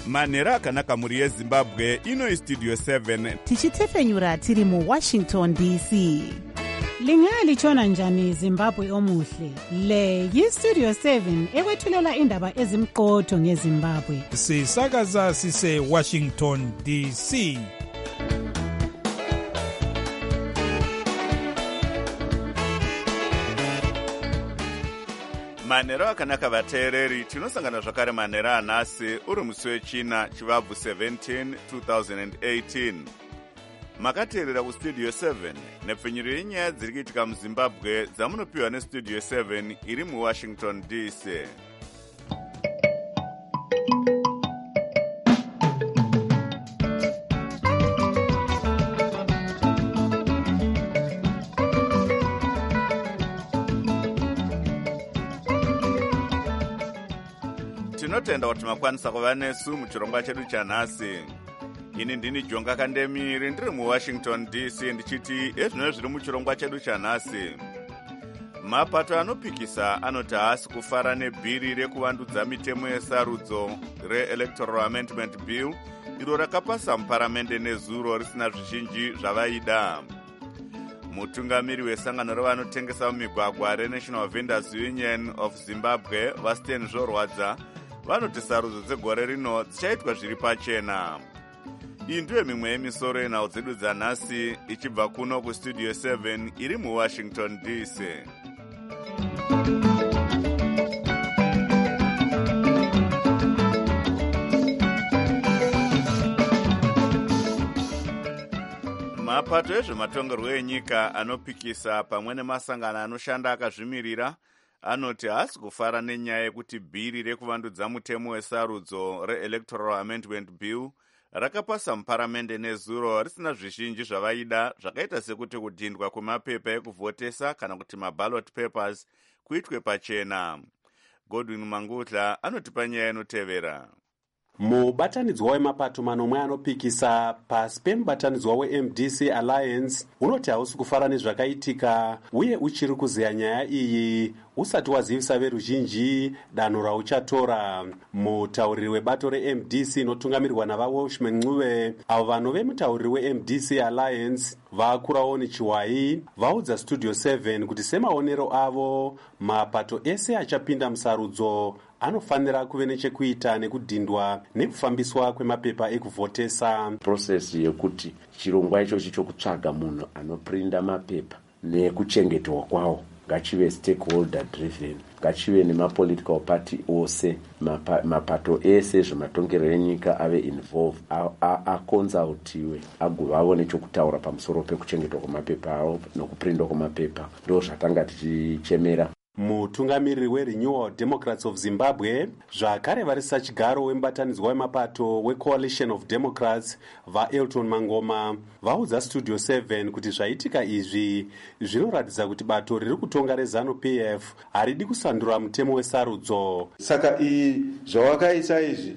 manhero akanaka mhuri yezimbabwe. Ino istudio 7 tichitefenyura tiri muWashington DC. Lingalitshona njani Zimbabwe omuhle? Le yistudio 7 ekwethulela indaba ezimqotho ngeZimbabwe. Sisakaza sise Washington DC. manhero akanaka vateereri. Tinosangana zvakare manhero anhasi uri musi wechina chivabvu 17 2018. Makateerera kustudio 7 nepfenyuro yenyaya dziri kuitika muzimbabwe dzamunopiwa nestudio 7 iri muWashington DC. Tinotenda kuti makwanisa kuva nesu muchirongwa chedu chanhasi. Ini ndini Jonga Kandemiri ndiri muWashington DC ndichiti ezvino zviri muchirongwa chedu chanhasi. Mapato anopikisa anoti haasi kufara nebhiri rekuvandudza mitemo yesarudzo re-Electoral Amendment Bill iro rakapasa muparamende nezuro risina zvizhinji zvavaida. Mutungamiri wesangano revanotengesa mumigwagwa reNational Vendors Union of Zimbabwe vaStan Zvorwadza vanoti sarudzo dzegore rino dzichaitwa zviri pachena. Iyi ndiyo mimwe yemisoro yenhau dzedu dzanhasi ichibva kuno kustudio 7 iri muWashington DC. Mapato ezvematongerwo enyika anopikisa pamwe nemasangano anoshanda akazvimirira anoti haasi kufara nenyaya yekuti bhiri rekuvandudza mutemo wesarudzo re-Electoral Amendment Bill rakapasa muparamende nezuro risina zvizhinji zvavaida, zvakaita sekuti kudhindwa kwemapepa ekuvhotesa kana kuti maballot papers kuitwe pachena. Godwin Mangutla anotipa nyaya inotevera. Mubatanidzwa wemapato manomwe anopikisa pasi pemubatanidzwa weMDC Alliance unoti hausi kufara nezvakaitika uye uchiri kuzeya nyaya iyi usati wazivisa veruzhinji danho rauchatora. Mutauriri webato reMDC inotungamirirwa navaWalshman Ncube avo vano vemutauriri weMDC Alliance vakurawo nechiwai vaudza studio 7 kuti semaonero avo mapato ese achapinda musarudzo anofanira kuve nechekuita nekudhindwa nekufambiswa kwemapepa ekuvhotesa. Process yekuti chirongwa ichochi chokutsvaga munhu anoprinda mapepa nekuchengetwa kwawo ngachive stakeholder driven, ngachive nemapolitical party ose, mapato ese zvematongerero enyika ave involved, akonsultiwe agova nechokutaura pamusoro pekuchengetwa kwemapepa avo nokuprindwa kwemapepa. Ndo zvatanga tichichemera. Mutungamiriri weRenewal Democrats of Zimbabwe zvakare vari sachigaro wemubatanidzwa wemapato weCoalition of Democrats vaElton Mangoma vaudza studio 7 kuti zvaitika izvi zvinoratidza kuti bato riri kutonga reZANU-PF haridi kusandura mutemo wesarudzo. Saka zvawakaisa izvi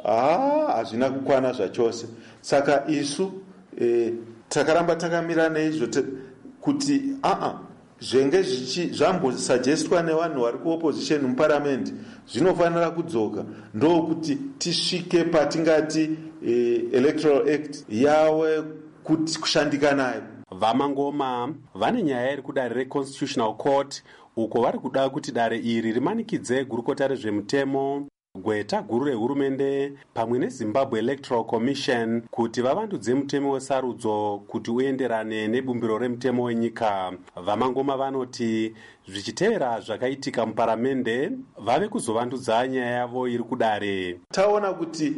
hazvina kukwana zvachose. Saka isu takaramba takamira neizvo kuti zvenge zvambosugestwa nevanhu vari kuopposition muparamendi zvinofanira kudzoka, ndokuti tisvike patingati electoral act yawe kuti kushandika nayo. VaMangoma vane nyaya iri kudare reConstitutional Court uko vari kuda kuti dare iri rimanikidze gurukota rezvemutemo, gweta guru rehurumende pamwe neZimbabwe Electoral Commission kuti vavandudze mutemo wesarudzo kuti uenderane nebumbiro remutemo wenyika. VaMangoma vanoti zvichitevera zvakaitika muparamende vave kuzovandudza nyaya yavo iri kudare. Taona kuti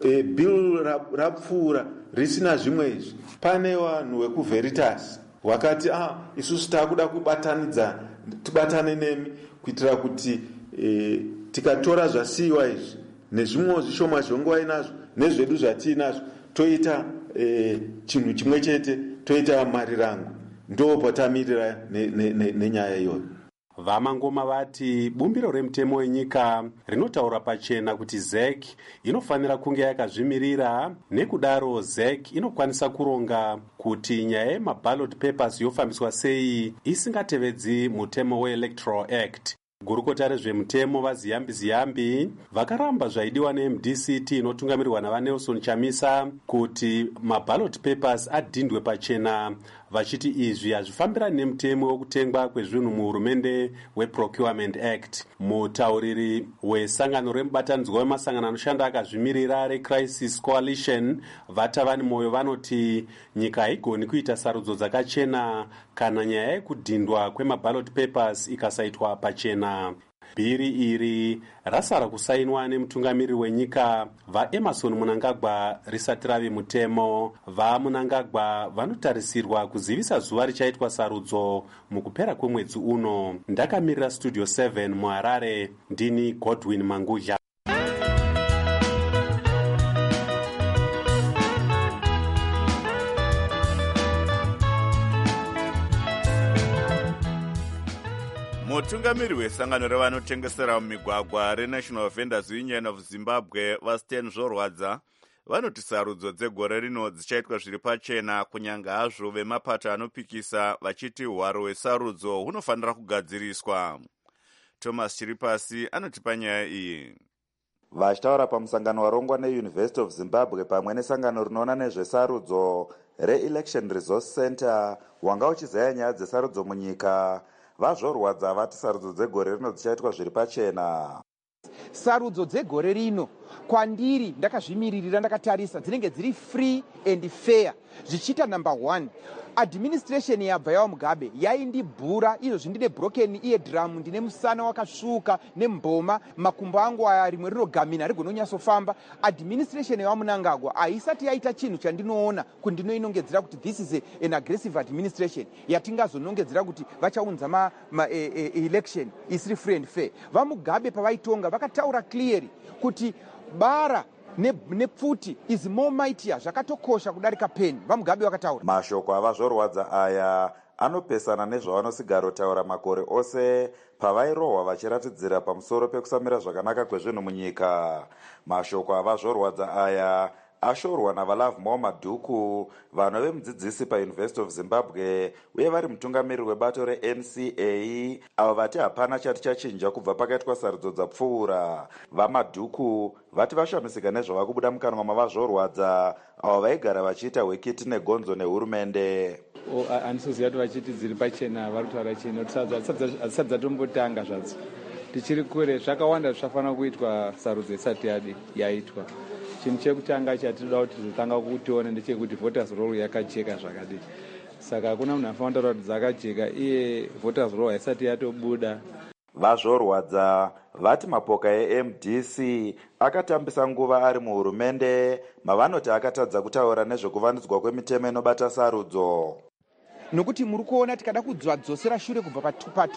bill rapfuura risina zvimwe izvi. Pane vanhu vekuVeritas wakati isusu takuda kubatanidzana, tibatane nemi kuitira kuti tikatora zvasiyiwa izvi nezvimwe zvishoma zvongova inazvo nezvedu zvatiinazvo toita chinhu chimwe chete, toita marirango. Ndo patamirira nenyaya iyoyo. VaMangoma vati bumbiro remutemo wenyika rinotaura pachena kuti ZEC inofanira kunge yakazvimirira, nekudaro ZEC inokwanisa kuronga kuti nyaya yemaballot papers yofambiswa sei isingatevedzi mutemo weElectoral Act. Gurukota rezvemutemo vaZiyambi vakaramba zvaidiwa neMDCT inotungamirirwa navaNelson Chamisa kuti maballot papers adhindwe pachena, vachiti izvi hazvifambirani nemutemo wekutengwa kwezvinhu muhurumende weProcurement Act. Mutauriri wesangano remubatanidzwa wemasangano anoshanda akazvimirira reCrisis Coalition Vatavani Moyo vanoti nyika haigoni kuita sarudzo dzakachena kana nyaya yekudhindwa kwemaballot papers ikasaitwa pachena. Bhiri iri rasara kusainwa nemutungamiriri wenyika vaEmmerson Mnangagwa risati rave mutemo. VaMnangagwa vanotarisirwa kuzivisa zuva richaitwa sarudzo mukupera kwemwedzi uno. Ndakamirira Studio 7 muHarare, ndini Godwin Mangudya. Mutungamiri wesangano revanotengesera mumigwagwa reNational Vendors Union of Zimbabwe vaStan Zvorwadza vanoti sarudzo dzegore rino dzichaitwa zviri pachena, kunyanga hazvo vemapato anopikisa vachiti hwaro hwesarudzo hunofanira kugadziriswa. Thomas Chiripasi anotipa nyaya iyi. Vachitaura pamusangano warongwa neUniversity of Zimbabwe pamwe nesangano rinoona nezvesarudzo reElection Resource Center wanga uchizaya nyaya dzesarudzo munyika, vaZvorwadza vati sarudzo dzegore rino dzichaitwa zviri pachena. Sarudzo dzegore rino kwandiri ndakazvimiririra ndakatarisa dzinenge dziri free and fair. Zvichita number 1, administration yabva yawo Mugabe yaindibhura izvo ndine broken eardrum, ndine musana wakasvuka nemboma, makumbo angu aya rimwe rinogamina rigononyatsofamba. Administration yawo Mnangagwa haisati yaita chinhu chandinoona kundinoinongedzera kuti this is an aggressive administration yatingazonongedzera kuti vachaunza election isiri free and fair. VaMugabe pavaitonga vakataura clearly kuti bara nepfuti is more mightier, zvakatokosha kudarika pen. VaMugabe vakataura. Mashoko avaZvorwadza aya anopesana nezvavanosigaro taura makore ose pavairohwa vachiratidzira pamusoro pekusamira zvakanaka kwezvinhu munyika. Mashoko avaZvorwadza aya ashorwa naValove More Madhuku, vanove mudzidzisi paUniversity of Zimbabwe uye vari mutungamiriri webato reNCA, avo vati hapana chati chachinja kubva pakaitwa sarudzo dzapfuura. VaMadhuku vati vashamisika nezvava kubuda mukanwa mavaZvorwadza, avo vaigara vachiita hwekiti negonzo nehurumende. Handisiziva kuti vachiti dziri pachena vari kutaura chino, hatisati dzatombotanga zvadzo. Tichiri kure, zvakawanda zvichafanira kuitwa sarudzo isati yaitwa. Chinhu chekutanga chatinoda kuti totanga kutiona ndechekuti voters roll yakajeka zvakadii. Saka hakuna munhu anofanira kutaura kuti dzakajeka iye voters roll haisati yatobuda. VaZvorwadza vati mapoka eMDC akatambisa nguva ari muhurumende, mavanoti akatadza kutaura nezvekuvandudzwa kwemitemo inobata sarudzo. Nokuti muri kuona tikada kudzosera shure kubva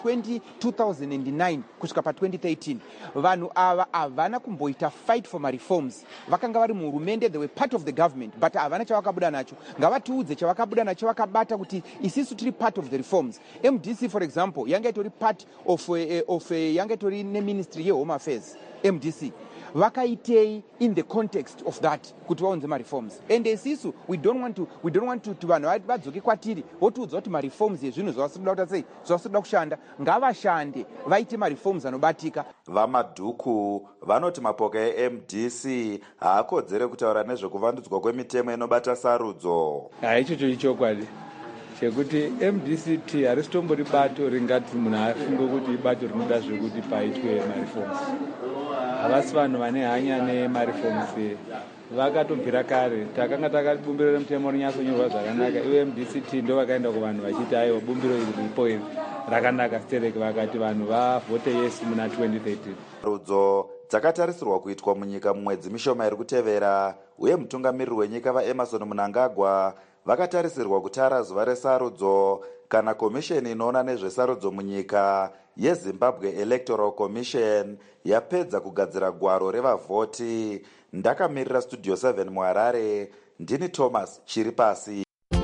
pa2009 kusvika pa2013 vanhu ava havana kumboita fight for reforms. Vakanga vari muhurumende, they were part of the government, but havana chavakabuda nacho. Ngavatiudze chavakabuda nacho vakabata kuti isisu tiri part of the reforms. MDC for example yanga itori part of yanga itori neministry yehome affairs. MDC vakaitei in the context of that kuti vaunze mareforms, and isisu we don't want to vanhu vadzoke kwatiri votiudza kuti mareforms ezvinhu zvavasinoda kuita sei, zvavasinoda kushanda, ngavashande vaite mareforms anobatika. VaMadhuku vanoti mapoka eMDC haakodzere kutaura nezvekuvandudzwa kwemitemo inobata sarudzo. Ichocho ichokwadi chekuti MDCT harisitori bato ringati munhu afunge kuti ibato rinoda zvekuti paitwe mareforms. Havasi vanhu vane hanya nemareforms, vakatobvira kare. Takanga takabumbiro remutemo rinyatsonyorwa zvakanaka, iwe MDCT ndo vakaenda kuvanhu vachiti aiwa bumbiro iri ripo iri rakanaka stereki, vakati vanhu vavhote yes muna 2013. Sarudzo dzakatarisirwa kuitwa munyika mumwedzi mishoma iri kutevera, uye mutungamiriri wenyika vaEmmerson Mnangagwa vakatarisirwa kutara zuva resarudzo kana komisheni inoona nezvesarudzo munyika yeZimbabwe Electoral Commission yapedza kugadzira gwaro revavhoti. Ndakamirira Studio 7 muHarare, ndini Thomas Chiripasi.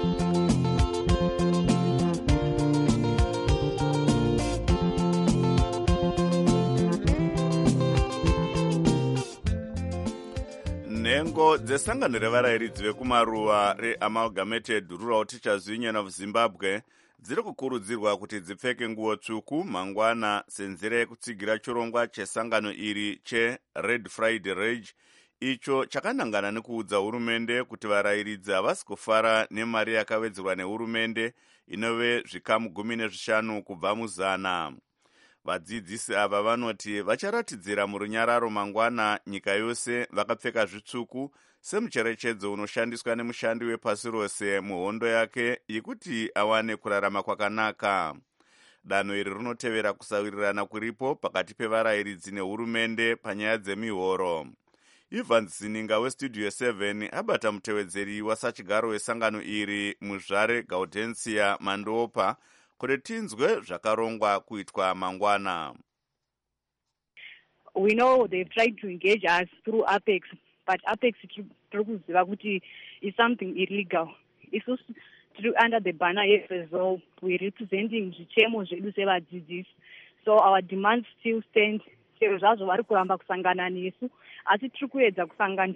Nhengo dzesangano revarayiridzi vekumaruva reAmalgamated Rural Teachers Union of Zimbabwe dziri kukurudzirwa kuti dzipfeke nguo tsvuku mangwana senzira yekutsigira chirongwa chesangano iri cheRed Friday Rage, icho chakanangana nekuudza hurumende kuti varayiridzi havasi kufara nemari yakawedzerwa nehurumende inove zvikamu 15 kubva muzana. Vadzidzisi ava vanoti vacharatidzira murunyararo mangwana nyika yose vakapfeka zvitsvuku semucherechedzo unoshandiswa nemushandi wepasi rose muhondo yake yekuti awane kurarama kwakanaka. Danho iri rinotevera kusawirirana kuripo pakati pevarayiridzi nehurumende panyaya dzemihoro. Evans Zininga westudio 7 abata mutevedzeri wasachigaro wesangano iri muzvare Gaudensia Mandopa kuti tinzwe zvakarongwa kuitwa mangwana. We know they've tried to engage us through Apex, but Apex is something illegal. It's also under the banner FSO. We're representing zvichemo zvedu sevadzidzisi. So our demands still stand. Chero zvazvo vari kuramba kusangana nesu, asi tiri kuedza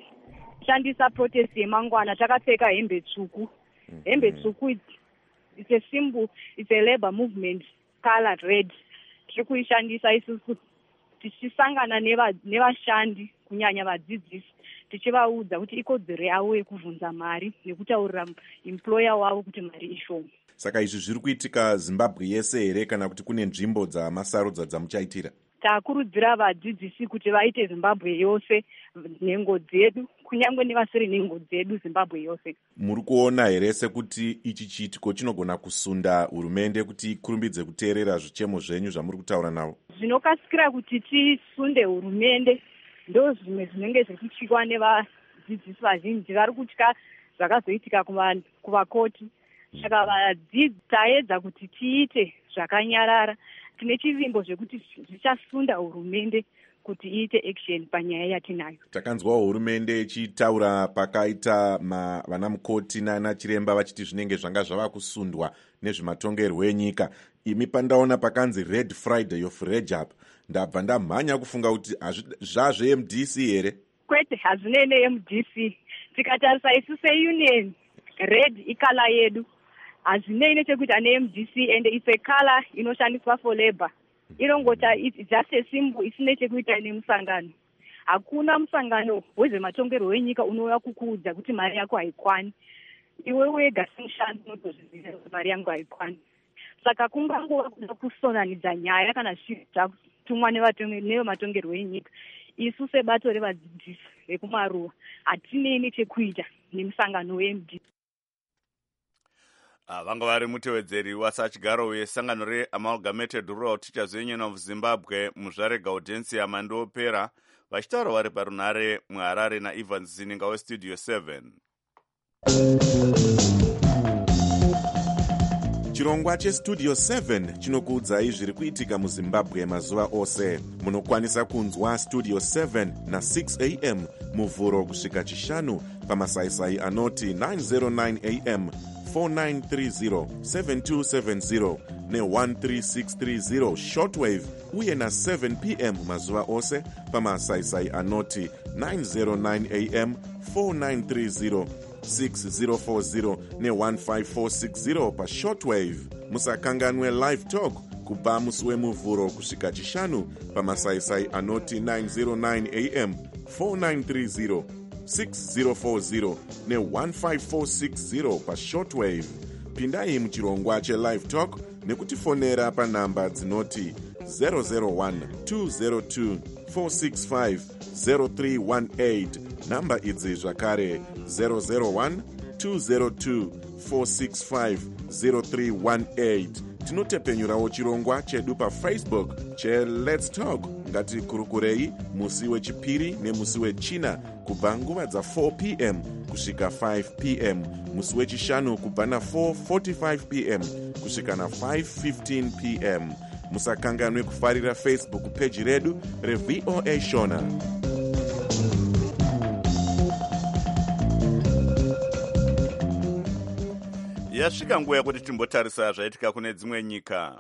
kushandisa protest yemangwana takapfeka hembe tsvuku. Hembe tsvuku it's a symbol, it's a labor movement color red. Tiri kuishandisa isusu tichisangana nevashandi kunyanya vadzidzisi tichivaudza kuti ikodzero yavo yekubvunza mari nekutaurira employer wavo kuti mari ishoma. Saka izvi zviri kuitika Zimbabwe yese here kana kuti kune nzvimbo dzamasarudza dzamuchaitira? Takurudzira vadzidzisi kuti vaite Zimbabwe yose nhengo dzedu, kunyange nevasiri nhengo dzedu Zimbabwe yose. Muri kuona here sekuti ichi chiitiko chinogona kusunda hurumende kuti ikurumbidze kuteerera zvichemo zvenyu zvamuri kutaura navo? Zvinokasikira kuti tisunde hurumende ndo zvimwe zvinenge zvichichikwa nevadzidzisi vazhinji vari kutya zvakazoitika kuvakoti. Saka vadzidzi taedza kuti tiite zvakanyarara. Tine chivimbo zvekuti zvichasunda hurumende kuti iite action panyaya yatinayo. Takanzwa hurumende ichitaura pakaita vana mukoti nana chiremba vachiti zvinenge zvanga zvava kusundwa nezvematongerwo enyika. Imi pandaona pakanzi Red Friday of Rejab, ndabva ndamhanya kufunga kuti zvazve MDC here? Kwete, hazvinene MDC. Tikatarisa isu seunion, red ikala yedu. Hazvinei nechekuita neMDC, and it's a color inoshandiswa for labor. Inongota it's just a symbol isine chekuita nemusangano. Hakuna musangano wezvematongerwo enyika unouya kukuudza kuti mari yako haikwani. Iwe wega semushandi unotozviziva kuti mari yangu haikwani. Saka kungangova kuda kusonanidza nyaya kana zvatumwa nevematongerwo enyika. Isu sebato revadzidzisi vekumaruwa hatinei nechekuita nemusangano weMDC. Vanga vari mutevedzeri wasachigaro wesangano reAmalgamated Rural Teachers Union of Zimbabwe muzvare Gaudensia Mandopera vachitaura vari parunhare muHarare naEvans Zininga westudio 7. Chirongwa chestudio 7 chinokuudzai zviri kuitika muZimbabwe mazuva ose. Munokwanisa kunzwa studio 7 na 6 am muvhuro kusvika chishanu pamasaisai anoti 909 am 4930 7270 ne13630 shortwave uye na 7 pm mazuva ose pamasaisai anoti 909 am 4930 6040 ne15460 pashortwave. Musakanganwe live talk kubva musi wemuvhuro kusvika chishanu pamasaisai anoti 909 am 4930 6040 ne15460 pashortwave. Pindai muchirongwa chelive talk nekutifonera panhamba dzinoti 001 202 465 0318. Namba idzi zvakare 001 202 465 0318. Tinotepenyurawo chirongwa chedu paFacebook cheLet's Talk. Ngatikurukurei musi wechipiri nemusi wechina kubva nguva dza4 pm kusvika 5 pm, musi wechishanu kubva na4:45 pm kusvika na5:15 pm. Musakanganwe kufarira Facebook page redu reVOA Shona. Yasvika nguva yekuti timbotarisa zvaitika kune dzimwe nyika.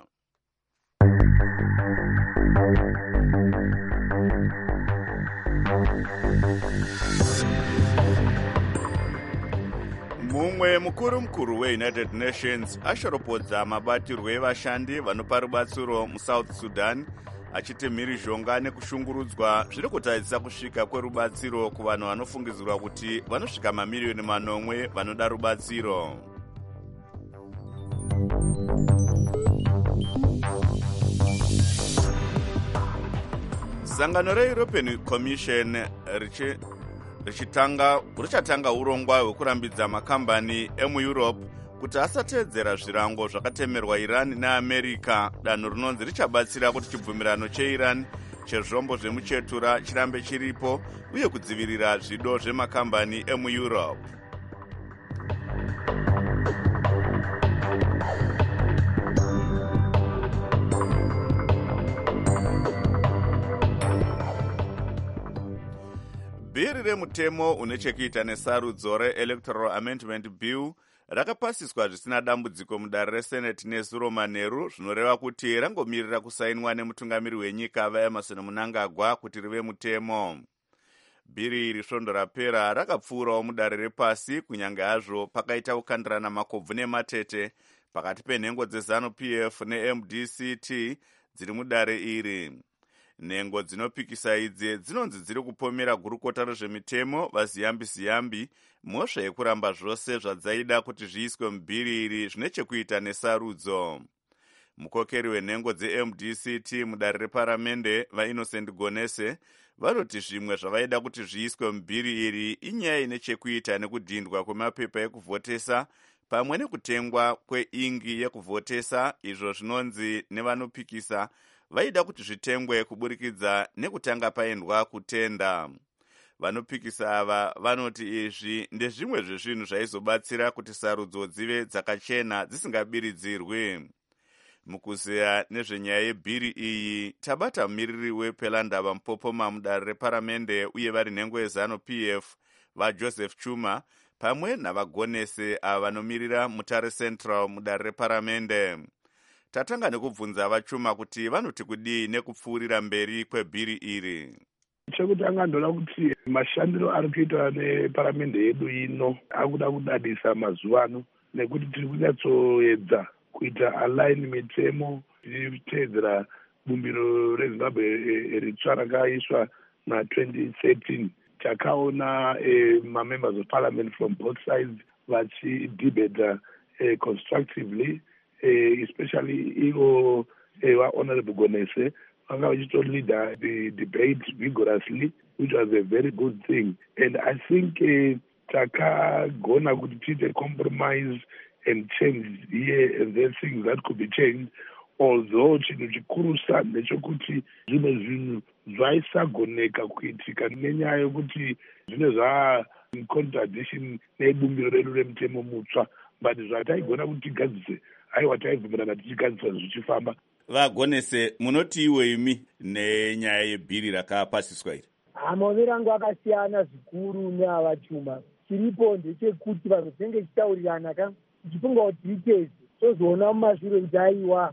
mumwe mukuru weunited nations ashoropodza mabatirwo evashandi vanopa rubatsiro musouth sudan achiti mhirizhonga nekushungurudzwa zviri kutadzisa kusvika kwerubatsiro kuvanhu vanofungidzirwa kuti vanosvika mamiriyoni 9 vanoda rubatsiro. sangano reeuropean commission richatanga urongwa hwekurambidza makambani emueurope kuti asatedzera zvirango zvakatemerwa iran neamerica. danho rinonzi richabatsira kuti chibvumirano cheiran chezvombo zvemuchetura chirambe chiripo uye kudzivirira zvido zvemakambani emueurope. bhiri remutemo une chekuita nesarudzo reelectoral amendment bill rakapasiswa zvisina dambudziko mudare reseneti nezuro manheru, zvinoreva kuti rangomirira kusainwa nemutungamiri wenyika vaemerson mnangagwa kuti rive mutemo. bhiri iri svondo rapera rakapfuurawo mudare repasi kunyange hazvo pakaita kukandirana makobvu nematete pakati penhengo dzezanu pf nemdct dziri mudare iri. nhengo dzinopikisa idzi dzinonzi dziri kupomera gurukota rezvemitemo vaziyambi-ziyambi mhosva yekuramba zvose zvadzaida kuti zviiswe mubhiri iri zvine chekuita nesarudzo. mukokeri wenhengo dzemdct mudare reparamende vainnocent gonese vanoti zvimwe zvavaida kuti zviiswe mubhiri iri inyaya ine chekuita nekudhindwa kwemapepa ekuvhotesa pamwe nekutengwa kweingi yekuvhotesa, izvo zvinonzi nevanopikisa vaida kuti zvitengwe kuburikidza nekutanga paendwa kutenda. vanopikisa ava vanoti izvi ndezvimwe zvezvinhu zvaizobatsira kuti sarudzo dzive dzakachena dzisingabiridzirwi. mukuzeya nezvenyaya yebhiri iyi tabata mumiriri wepelandava mupopoma mudare reparamende uye vari nhengo yezanu pf vajoseph chuma pamwe navagonese ava vanomirira mutare central mudare reparamende. tatanga nekubvunza vachuma kuti vanoti kudii nekupfuurira mberi kwebhiri iri. chekutanga ndoda kuti mashandiro ari kuitwa neparamende yedu ino akuda kudadisa mazuva ano, nekuti tiri kunyatsoedza kuita align mitemo tichiteedzera bumbiro rezimbabwe ritsva rakaiswa na2013. takaona mamembers of parliament from both sides vachidebata constructively, especially ivo honorable gonese vanga vachitoleader the debate vigorously, which was a very good thing. And I think takagona kuti tiite compromise and change here and there things that could be changed, although chinhu chikurusa ndechekuti zvimwe zvinhu zvaisagoneka kuitika nenyaya yokuti zvine contradiction nebumbiro redu remutemo mutsva, but zvataigona kuti tigadzise aiwa taibvumirana tichigadzisa zvichifamba. vagonese munoti iweimi nenyaya yebhiri rakapasiswa iri? maonero angu akasiyana zvikuru neava chuma. chiripo ndechekuti vanhu tinenge tichitaurirana tichifunga kuti titezi tozoona mumashure kuti aiwa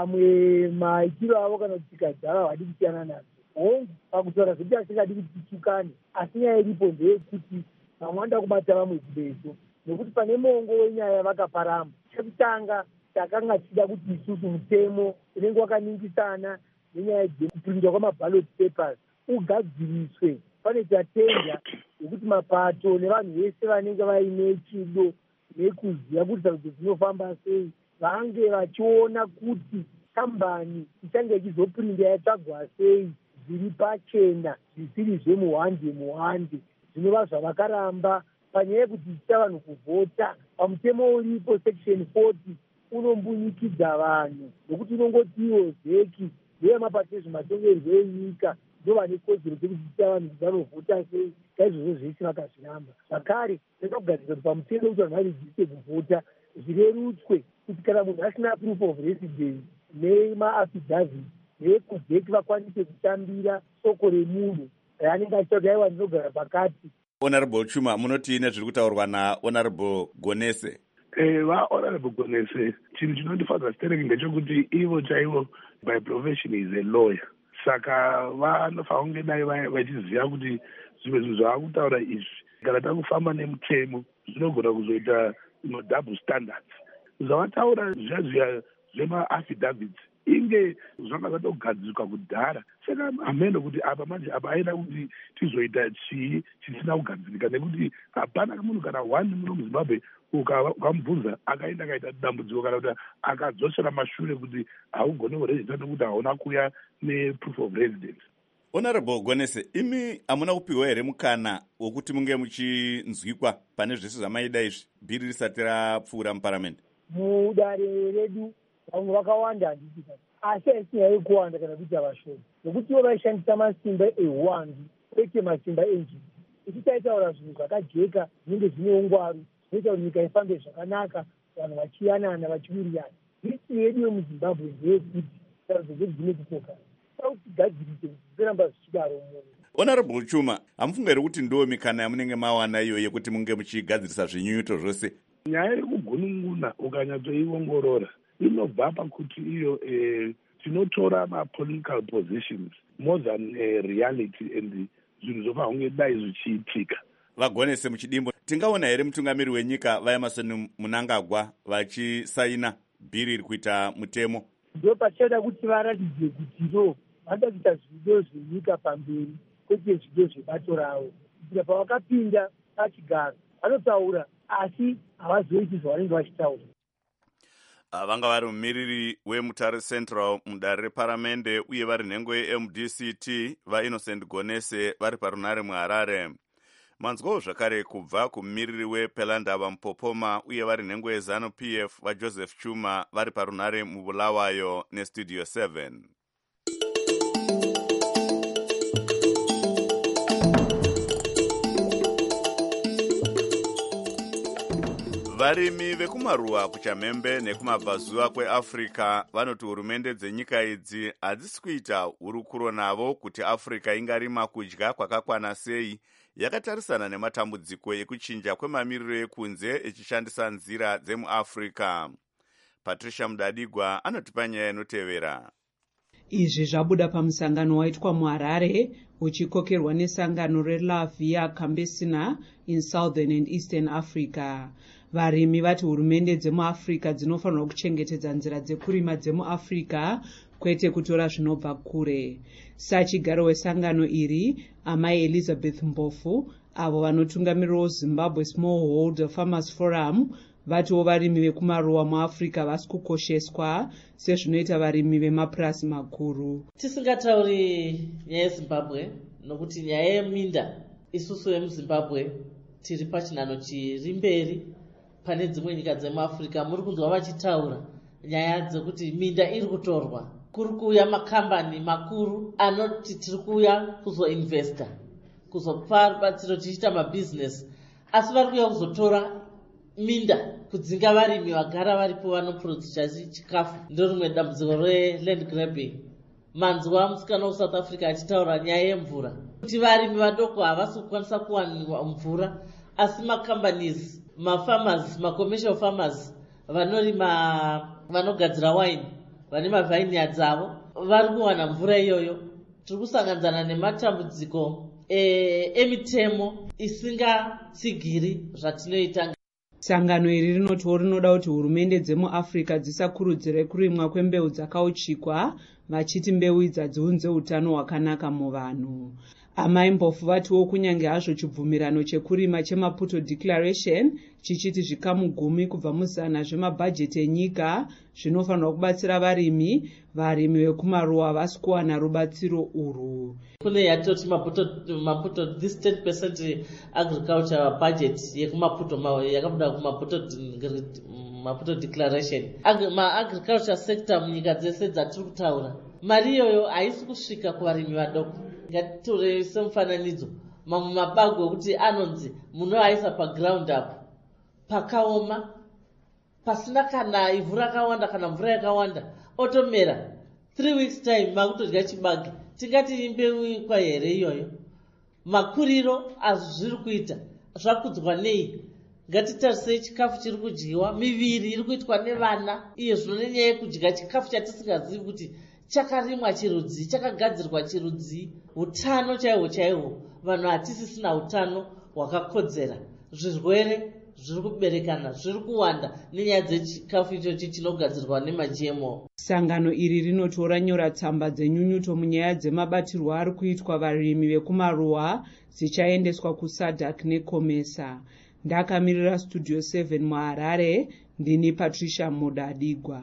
vamwe maitiro avo kana kuti tsika dzavo havadi kusiyana nadzo. hongu pakutaura zvekuti asingadi kuti titukane, asi nyaya iripo ndeyekuti vamwe vanoda kubata vamwe kubeso, nekuti pane muongo wenyaya vakaparamba. chekutanga takanga tichida kuti isusu mutemo unenge wakaningisana nenyaya dzekuprinda kwamaballot papers ugadziriswe. pane chatenda yekuti mapato nevanhu vese vanenge vaine chido nekuziva kuti sarudzo dzinofamba sei vange vachiona kuti kambani ichange ichizoprinda yatsvagwa sei zviri pachena zvisiri zvemuhwande zvinova zvavakaramba panyaya yekuti ichita vanhu kuvhota. pamutemo uripo section 40 unombunyikidza vanhu nokuti unongoti iwo zeki ndevemapato ezvematongerwo enyika ndovane kodzero dzekuti ichita vanhu kuti vanovhota sei. kaizvozvo zvese vakazviramba. zvakare ndinogadzira kuti pamutemo kuti vanhu varejiste kuvhota zvirerutswe kuti kana munhu asina proof of residence nemaaffidavit nekuzeki vakwanise kutambira soko remunhu raanenge achita kuti aiwa ndinogara pakati. honorable chuma munoti nezviri kutaurwa nahonorable gonese? vahonorable gonese, chinhu chinondifadza stereki ndechekuti ivo chaivo by profession is a lawyer, saka vanofanira kunge dai vachiziva kuti zvimwe zvinhu zvavakutaura izvi kana takufamba nemutemo zvinogona kuzoita double standards. Zvavataura zviya zvemaaffidavits inge zvanga zvatogadzirwa kudhara. Saka hameno kuti apa manje apa aida kuti tizoita chii chisina kugadzirika, nekuti hapana munhu kana one muno muZimbabwe ukamubvunza akaenda akaita dambudziko kana kuti akadzosera mashure kuti haugone kurejista nekuti hauna kuya neproof of residence. Honorable Gonese, imi hamuna kupiwa here mukana wokuti munge muchinzwikwa pane zvese zvamaida izvi bhiri risati rapfuura muparamende? Mudare redu vamwe vakawanda handiti, asi haisinyai kuwanda kana kuita vashoma, nokuti ivo vaishandisa masimba ehwanzi kwete masimba enjini. Ichitaitaura zvinhu zvakajeka zvinenge zvine ungwaru zvinoita kuti nyika ifambe zvakanaka, vanhu vachiyanana vachiwirirana. Hisi yedu yemuZimbabwe ndeyekuti tarudzo dzedu dzine kukoka tigadzirise zviramba zvichidaro muno. Honorable Chuma, hamufunga here kuti ndo mikana yamunenge mawana iyo yekuti munge muchigadzirisa zvinyunyuto zvose? Nyaya yekugunun'una ukanyatsoiongorora inobva pakuti iyo tinotora ma-political positions more than reality and zvinhu zvofa hunge dai zvichiitika. Vagonese muchidimbo, tingaona here mutungamiri wenyika vaEmmerson Mnangagwa vachisaina bhiri iri kuita mutemo? Ndo pachaida kuti varatidze kuti ndo vada kuita zvido zvenyika pamberi kwete zvido zvebato ravo. Kuitira pavakapinda pachigaro vanotaura asi havazoiti zvavanenge vachitaura. Vanga vari mumiriri weMutare Central mudare reparamende uye vari nhengo yeMDCT vaInnocent Gonese vari parunare muHarare. Manzwawo zvakare kubva kumumiriri wePelandaba Mupopoma uye vari nhengo yeZanu PF vaJoseph Chuma vari parunare muBulawayo neStudio 7. Varimi vekumaruwa kuChamhembe nekumabvazuva kweAfrica vanoti hurumende dzenyika idzi hadzisi kuita hurukuro navo kuti Africa ingarima kudya kwakakwana sei, yakatarisana nematambudziko ekuchinja kwemamiriro ekunze echishandisa nzira dzemuAfrica. Patricia Mudadigwa anotipa nyaya inotevera. Izvi zvabuda pamusangano waitwa muHarare uchikokerwa nesangano reLavia Campesina in Southern and Eastern Africa. Varimi vati hurumende dzemuAfrica dzinofanirwa kuchengetedza nzira dzekurima dzemuAfrica kwete kutora zvinobva kure. Sachigaro wesangano iri, Amai Elizabeth Mbofu, avo vanotungamirirawo Zimbabwe Smallholder Farmers Forum, vatiwo varimi vekumaruwa muAfrica vasi kukosheswa sezvinoita varimi vemapurasi makuru. Tisingatauri nyaya yeZimbabwe nokuti nyaya yeminda isusu vemuZimbabwe tiri pachinhano chiri mberi pane dzimwe nyika dzemuAfrica. Muri kunzwa vachitaura nyaya dzekuti minda iri kutorwa, kuri kuuya makambani makuru anoti tiri kuuya kuzoinvesta, kuzopa rubatsiro tichiita mabhizinesi, asi vari kuuya kuzotora minda kudzinga varimi vagara varipo vanoprodusa chikafu. Ndo rimwe dambudziko reland grabbing. Manzwa musikana weSouth Africa achitaura nyaya yemvura, kuti varimi vadoko havasi kukwanisa kuwanikwa mvura, asi macompanies, mafarmers, macommercial farmers vanorima, vanogadzira wine, vane mavineyards avo vari kuwana mvura iyoyo. Tiri kusanganzana nematambudziko emitemo isingatsigiri zvatinoita. Sangano iri rinotiwo rinoda kuti hurumende dzemuAfrica dzisakurudzire kurimwa kwembeu dzakauchikwa, vachiti mbeu idzi hadziunze utano hwakanaka muvanhu. Amai Mbofu vatiwo kunyange hazvo chibvumirano chekurima cheMaputo Declaration chichiti zvikamu 10 kubva muzana zvemabhajeti enyika zvinofanirwa kubatsira varimi vekumaruwa vasi kuwana rubatsiro urwu. Kune yatoti Maputo this 10% agriculture budget yekumaputo yakabuda kuMaputo Declaration. Agriculture sector munyika dzese dzatiri kutaura, mari iyoyo haisi kusvika kuvarimi vadoko. Ngatitore semufananidzo mamwe mabago ekuti anonzi munoaisa paground up pakaoma pasina kana ivhu rakawanda kana mvura yakawanda, otomera 3 weeks time makutodya chibage. Tingati imbeu kwa here iyoyo? Makuriro azviri kuita zvakudzwa nei? Ngatitarisei chikafu chiri kudyiwa, miviri iri kuitwa nevana, iye zvino nenyaya yekudya chikafu chatisingazivi kuti chakarimwa chirudzi, chakagadzirwa chirudzi, utano chaihwo chaihwo. Vanhu hatisisina utano hwakakodzera, zvirwere zviri kuberekana zviri kuwanda nenyaya dzechikafu ichochi chinogadzirwa nema-GMO. Sangano iri rinotora nyora tsamba dzenyunyuto munyaya dzemabatirwo ari kuitwa varimi vekumaruwa dzichaendeswa kuSADC neCOMESA. Ndakamirira Studio 7 muHarare, ndini Patricia Mudadigwa.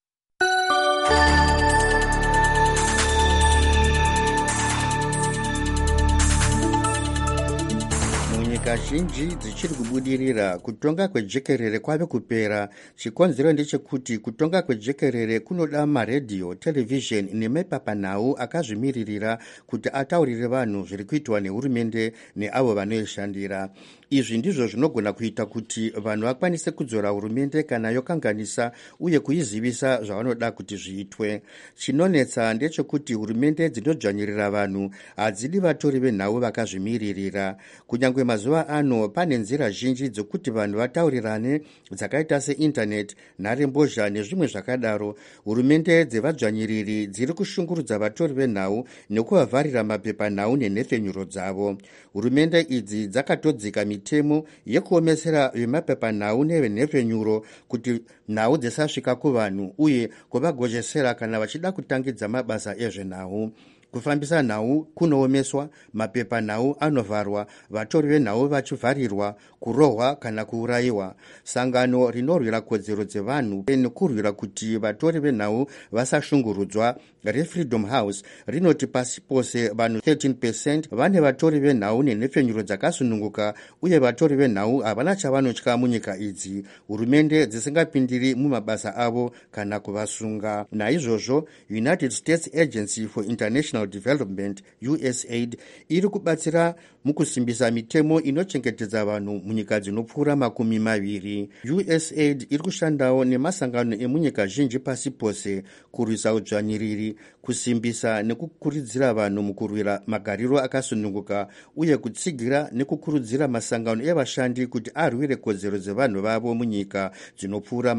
Nyika zhinji dzichiri kubudirira kutonga kwejekerere kwave kupera. Chikonzero ndechekuti kutonga kwejekerere kunoda maredhiyo, televisheni nemapepanhau akazvimiririra kuti ataurire vanhu zviri kuitwa nehurumende neavo vanoishandira. Izvi ndizvo zvinogona kuita kuti vanhu vakwanise kudzora hurumende kana yokanganisa uye kuizivisa zvavanoda kuti zviitwe. Chinonetsa ndechekuti hurumende dzinodzvanyirira vanhu hadzidi vatori venhau vakazvimiririra. Kunyange mazuva ano pane nzira zhinji dzokuti vanhu vataurirane dzakaita seindaneti, nharembozha nezvimwe zvakadaro. Hurumende dzevadzvanyiriri dziri kushungurudza vatori venhau nekuvavharira mapepanhau nenhefenyuro dzavo. Hurumende idzi dzakatodzika mitemo yekuomesera vemapepanhau nevenhefenyuro kuti nhau dzisasvika kuvanhu uye kuvagochesera kana vachida kutangidza mabasa ezvenhau. Kufambisa nhau kunoomeswa, mapepanhau anovharwa, vatori venhau vachivharirwa, kurohwa kana kuurayiwa. Sangano rinorwira kodzero dzevanhu nekurwira kuti vatori venhau vasashungurudzwa reFreedom House rinoti pasi pose vanhu 13% vane vatori venhau nenhefenyuro dzakasununguka uye vatori venhau havana chavanotya munyika idzi, hurumende dzisingapindiri mumabasa avo kana kuvasunga. Naizvozvo, United States Agency for International Development USAID iri kubatsira mukusimbisa mitemo inochengetedza vanhu munyika dzinopfuura 20. USAID iri kushandawo nemasangano emunyika zhinji pasi pose kurwisa udzvanyiriri, kusimbisa nekukuridzira vanhu mukurwira magariro akasununguka uye kutsigira nekukurudzira masangano evashandi kuti arwire kodzero dzevanhu vavo munyika dzinopfuura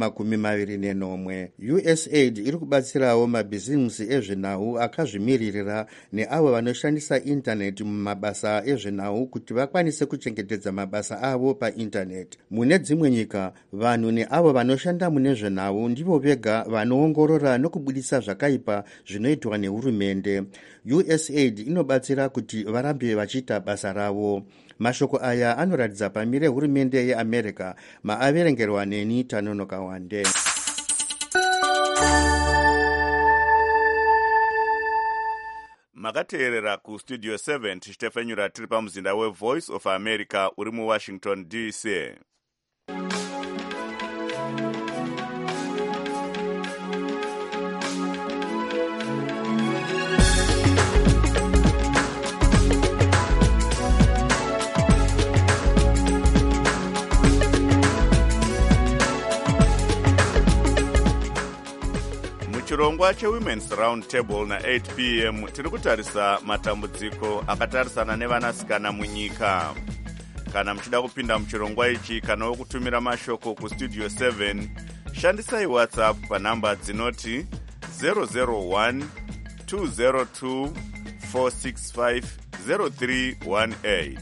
21. USAID iri kubatsirawo mabhizimusi ezvenhau akazvimiririra neavo vanoshandisa indaneti mumabasa ezvenhau kuti vakwanise kuchengetedza mabasa avo paindaneti. Mune dzimwe nyika, vanhu neavo vanoshanda mune zvenhau ndivo vega vanoongorora nokubudisa zvakaipa zvinoitwa nehurumende. USAID inobatsira kuti varambe vachiita basa ravo. Mashoko aya anoratidza pamire hurumende yeAmerica maaverengerwa neni Tanonoka Wande. Makateerera kustudio 7 tichitefenyura tiri pamuzinda weVoice of America uri muWashington DC. Chirongwa cheWomen's Round Table na 8 p.m. tiri kutarisa matambudziko akatarisana nevanasikana munyika. Kana muchida kupinda muchirongwa ichi kana wokutumira mashoko kustudio 7, shandisai WhatsApp panhamba dzinoti 001 202 465 0318.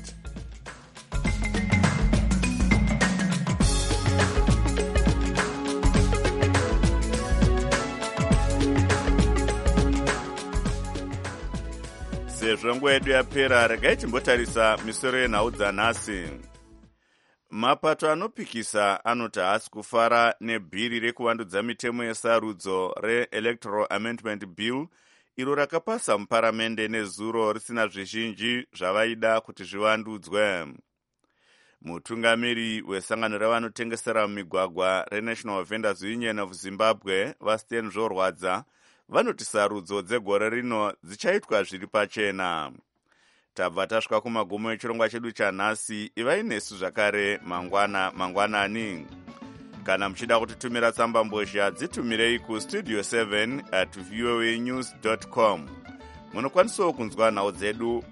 Sezvo nguva yedu yapera, regai timbotarisa misoro yenhau dzanhasi. Mapato anopikisa anoti haasi kufara nebhiri rekuvandudza mitemo yesarudzo reElectoral Amendment Bill iro rakapasa muparamende nezuro risina zvizhinji zvavaida kuti zvivandudzwe. Mutungamiri wesangano revanotengesera mumigwagwa reNational Vendors Union of Zimbabwe vaStan Zvorwadza vanoti sarudzo dzegore rino dzichaitwa zviri pachena. Tabva tasvika kumagumo echirongwa chedu chanhasi. Ivai nesu zvakare mangwanani. Kana muchida kutitumira tsamba mbozha, dzitumirei kustudio 7@voanews.com. Munokwanisawo kunzwa nhau dzedu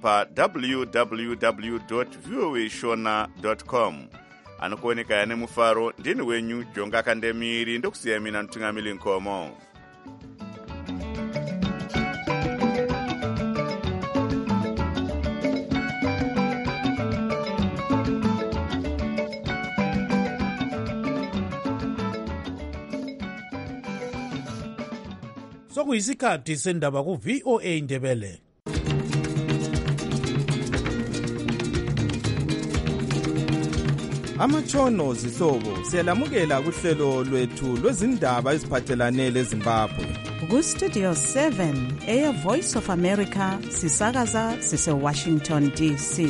pa www.voashona.com. Anokuoneka yane mufaro, ndini wenyu Jonga Kandemiri, ndokusiya mina Ntungamili Nkomo. sokuyisikhathi sendaba ku-VOA Indebele. Amatshono zihlobo siyalamukela kuhlelo lwethu lwezindaba eziphathelane leZimbabwe. Ku-Studio 7 Air Voice of America sisakaza sise-Washington DC.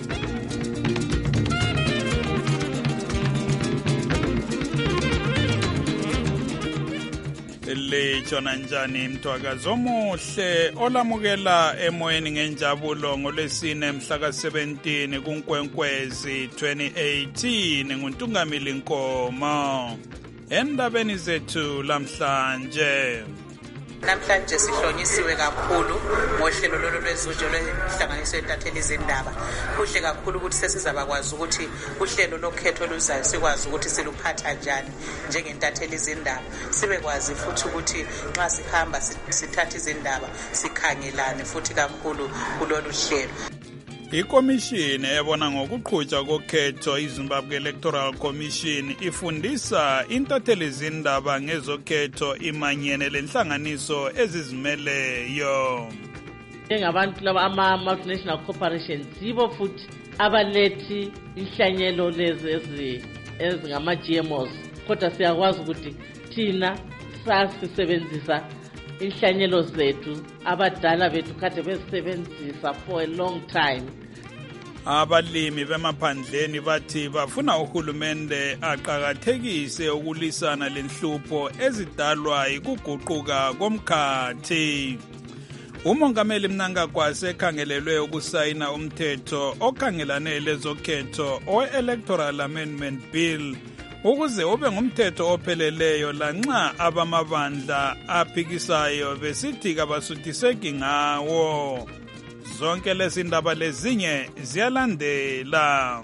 Litshona njani mthwakazi omuhle olamukela emoyeni ngenjabulo ngolwesine mhla ka-17 kuNkwenkwezi 2018 nguNtungamili Nkomo. Endabeni zethu lamhlanje. Namhlanje sihlonyisiwe kakhulu ngohlelo lolu lwezunjo lwenhlanganiso yentatheli zindaba. Kuhle kakhulu ukuthi sesizabakwazi ukuthi uhlelo lokhetho luzayo sikwazi ukuthi siluphatha njani njengentatheli zindaba. Sibekwazi futhi ukuthi nxa sihamba sithatha izindaba sikhangelane futhi kakhulu kulolu hlelo. Ikomishini ebona ngokuqhutshwa kokhetho iZimbabwe Electoral Commission ifundisa intatheli zindaba ngezokhetho imanyene lenhlanganiso ezizimeleyo. Njengabantu laba ama-multinational corporations yibo futhi abalethi inhlanyelo lezi ezingama-GMOs. Kodwa siyakwazi ukuthi thina sasisebenzisa inhlanyelo zethu abadala bethu kade bezisebenzisa for a long time. Abalimi bemaphandleni bathi bafuna uhulumende aqhakathekise ukulisana lenhlupho ezidalwa ikuguquka komkhathi. Umongameli Mnangagwa sekhangelelwe ukusayina umthetho okhangelane lezokhetho o-Electoral Amendment Bill ukuze ube ngumthetho opheleleyo lanxa abamabandla aphikisayo besithi kabasuthiseki ngawo. Zonke lezi ndaba lezinye ziyalandela.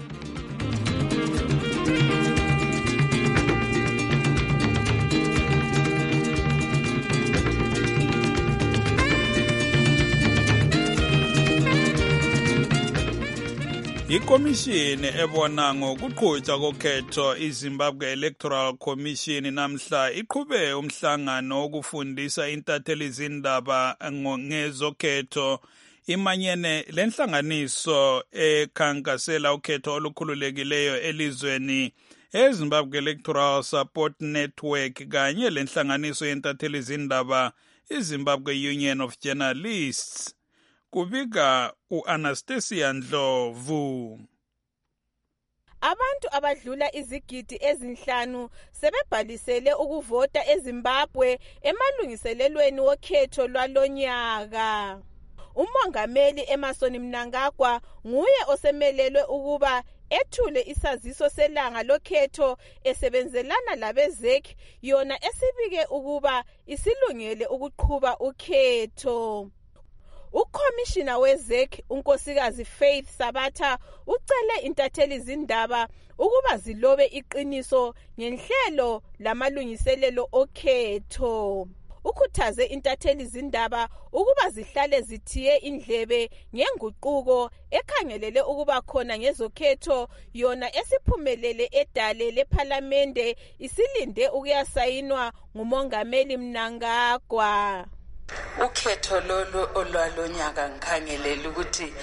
Ikomishini ebona ngokuqhutshwa kokhetho iZimbabwe Electoral Commission namhla iqhube umhlangano wokufundisa intatheli zindaba ngezokhetho imanyene lenhlanganiso ekhankasela ukhetho olukhululekileyo elizweni eZimbabwe Electoral Support Network kanye lenhlanganiso yentatheli zindaba iZimbabwe Union of Journalists. Kubika uAnastasia Ndlovu. Abantu abadlula izigidi ezinhlanu sebebhalisele ukuvota eZimbabwe emalungiselelweni wokhetho lwalonyaka. Umongameli Emmerson Mnangagwa nguye osemelelwe ukuba ethule isaziso selanga lokhetho esebenzelana labeZEC yona esibike ukuba isilungele ukuqhuba ukhetho. Ukomishina weZEC unkosikazi Faith Sabatha ucele intatheli zindaba ukuba zilobe iqiniso ngenhlelo lamalungiselelo okhetho. Ukhuthaze intatheli zindaba ukuba zihlale zithiye indlebe ngenguquko ekhangelele ukuba khona ngezokhetho yona esiphumelele edale lePhalamende isilinde ukuyasayinwa ngumongameli Mnangagwa. Ukhetho lolu olwalonyaka ngikhangelela ukuthi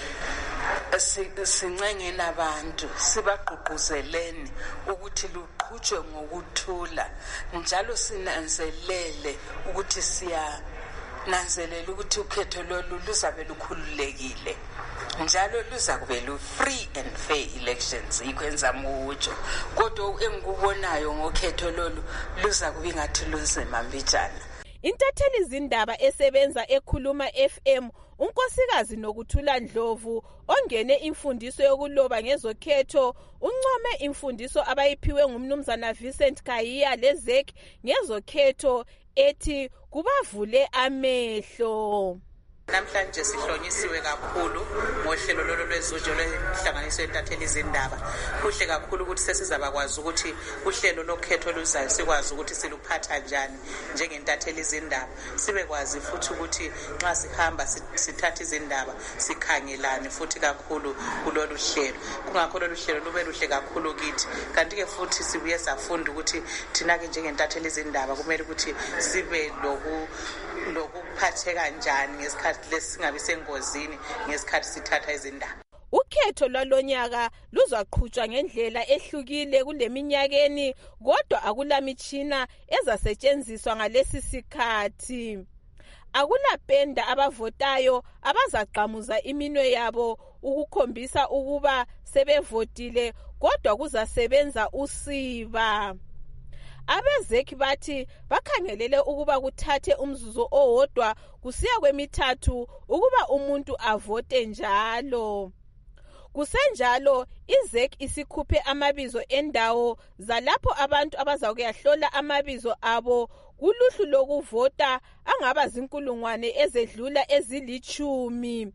sincengena abantu sibagqugquzeleni ukuthi luqhutshwe ngokuthula njalo sinanzelele ukuthi siyananzelela ukuthi ukhetho lolu luzabe lukhululekile njalo luza kube lu-free and fair elections ikwenza mutsho kodwa engikubonayo ngokhetho lolu luza kube ngathi lunzima mbijana. Intatheli zindaba esebenza ekhuluma FM unkosikazi Nokuthula Ndlovu ongene imfundiso yokuloba ngezokhetho uncome imfundiso abayiphiwe ngumnumzana Vincent Kayiya leZEC ngezokhetho ethi kubavule amehlo. Namhlanje sihlonyisiwe kakhulu ngohlelo lolo lwezunjo lwenhlanganiso yentatheli izindaba. Kuhle kakhulu ukuthi sesizabakwazi ukuthi uhlelo lokhetho luzayo sikwazi ukuthi siluphatha njani njengentatheli izindaba. Sibekwazi futhi ukuthi nxa sihamba sithatha izindaba sikhangelane futhi kakhulu kulolu hlelo. Kungakho lolu hlelo lube luhle kakhulu kithi. Kanti ke futhi sibuye safunda ukuthi thina ke njengentatheli izindaba kumele ukuthi sibe lokuphatheka kanjani ngesikhathi lesingabi sengozini ngesikhathi sithatha izindaba. Ukhetho lwalonyaka luzaqhutshwa ngendlela ehlukile kuleminyakeni, kodwa akulamitshina ezasetshenziswa ngalesi sikhathi. Akulapenda abavotayo abazaqamuza iminwe yabo ukukhombisa ukuba sebevotile, kodwa kuzasebenza usiba. Abezeki bathi bakhangelele ukuba kuthathe umzuzu owodwa kusiya kwemithathu ukuba umuntu avote njalo. Kusenjalo izeki isikhuphe amabizo endawo zalapho abantu abazakuyahlola amabizo abo kuluhlu lokuvota angaba zinkulungwane ezedlula ezilitshumi,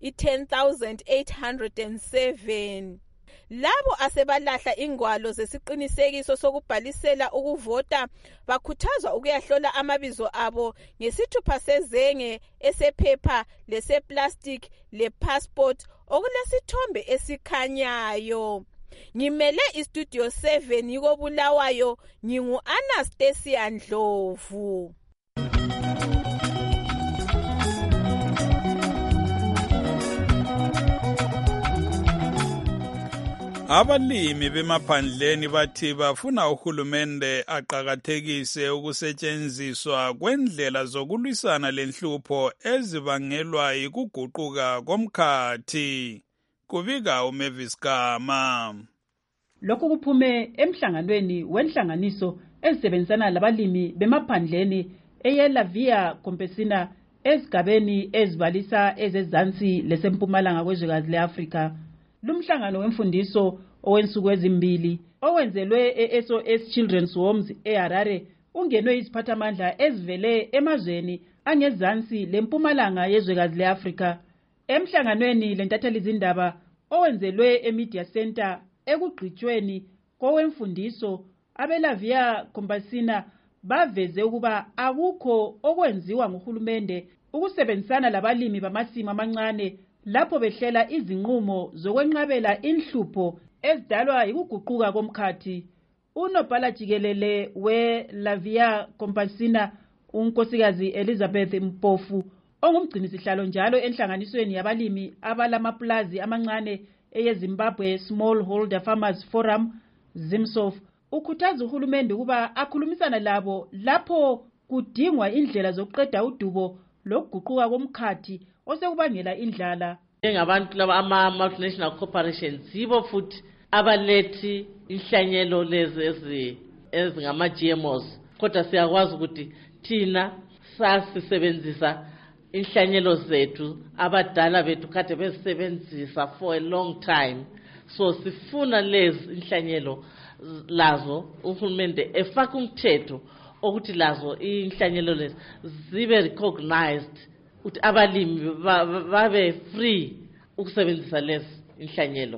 10,807. Labo asebalahla ingwalo zesiqinisekiso sokubhalisela ukuvota bakhuthazwa ukuyahlola amabizo abo ngesithupha sezenge, esephepha, leseplastic, lepassport okulesithombe esikhanyayo. Ngimele istudio 7 yikoBulawayo, ngingu-Anastasia Ndlovu. Abalimi bemaphandleni bathi bafuna uhulumende aqakathekise ukusetshenziswa kwendlela zokulwisana lenhlupho ezibangelwa yikuguquka komkhathi. Kubika uMavis Gama. Lokhu kuphume emhlanganweni wenhlanganiso ezisebenzisana labalimi bemaphandleni eyeLavia Campesina ezigabeni ezibalisa ezezansi lesempumalanga kwezwekazi leAfrika. Lumhlangano wemfundiso owensuku ezimbili owenzelwe eSOS Children's Homes eHarare ungenwe iziphathamandla ezivele emazweni angezansi lempumalanga yezwekazi leAfrika. Emhlanganweni lentatheli izindaba owenzelwe eMedia Center ekugqitshweni kowemfundiso, abeLavia Campesina baveze ukuba akukho okwenziwa nguhulumende ukusebenzisana labalimi bamasimu amancane lapho behlela izinqumo zokwenqabela inhlupho ezidalwa yikuguquka komkhathi. Unobhala jikelele weLavia Campesina, unkosikazi Elizabeth Mpofu, ongumgcinisihlalo njalo enhlanganisweni yabalimi abalamaplazi amancane eyeZimbabwe Smallholder Farmers Forum, ZIMSOF, ukhuthaza uhulumende ukuba akhulumisana labo lapho kudingwa indlela zokuqeda udubo lokuguquka komkhathi osekubangela indlala. Njengabantu laba ama-multinational corporations yibo futhi abalethi inhlanyelo lezi ezingama-GMOs, kodwa siyakwazi ukuthi thina sasisebenzisa inhlanyelo zethu abadala bethu kade bezisebenzisa for a long time. So sifuna lezi inhlanyelo lazo uhulumende efaka umthetho ukuthi lazo inhlanyelo lezi zibe recognized ukuthi abalimi babe free ukusebenzisa lezi inhlanyelo.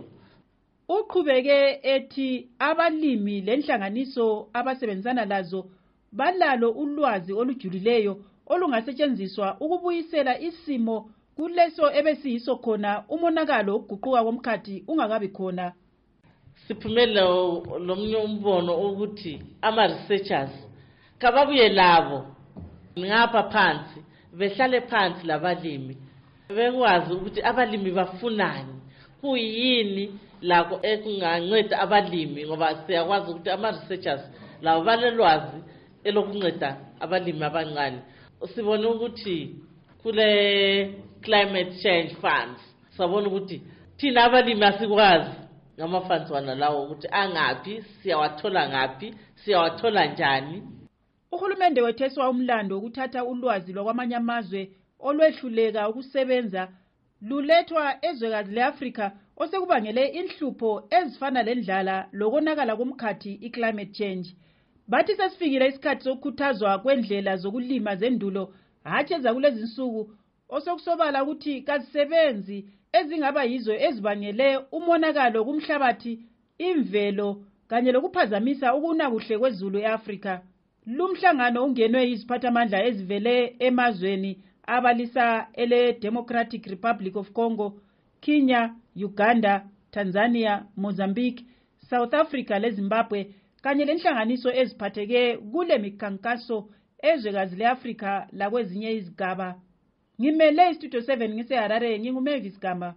Uqhubeke ethi abalimi lenhlanganiso abasebenzana lazo balalo ulwazi olujulileyo olungasetshenziswa ukubuyisela isimo kuleso ebesiyiso khona umonakalo ukuguquka komkhathi ungakabi khona. Siphumele lomnye umbono ukuthi ama-researchers kababuye labo ngapha phansi behlale phansi labalimi bekwazi ukuthi abalimi bafunani, kuyini lakho ekunganceda abalimi, ngoba siyakwazi ukuthi ama-researchers labo balelwazi elokunceda abalimi abancane. Sibone ukuthi kule climate change funds sabona ukuthi thina abalimi asikwazi ngama-funds wana lawo ukuthi angaphi, siyawathola ngaphi, siyawathola njani. Uhulumende wetheswa umlando ukuthatha ulwazi lwakwamanye amazwe olwehluleka ukusebenza lulethwa ezwekazi leAfrika osekubangele inhlupho ezifana lendlala lokonakala komkhathi i-climate change. Bathi sesifikile isikhathi sokukhuthazwa kwendlela zokulima zendulo hatshi ezakulezi insuku osokusobala ukuthi kazisebenzi ezingaba yizo ezibangele umonakalo kumhlabathi, imvelo kanye lokuphazamisa ukuna kuhle kwezulu eAfrika. Lumhlangano ungenwe yiziphathamandla ezivele emazweni abalisa ele Democratic Republic of Congo, Kenya, Uganda, Tanzania, Mozambique, South Africa leZimbabwe kanye lenhlanganiso eziphatheke kule mikhankaso ezwekazi leAfrika lakwezinye izigaba. Ngimele iStudio 7 ngiseHarare, nginguMavis Gamba.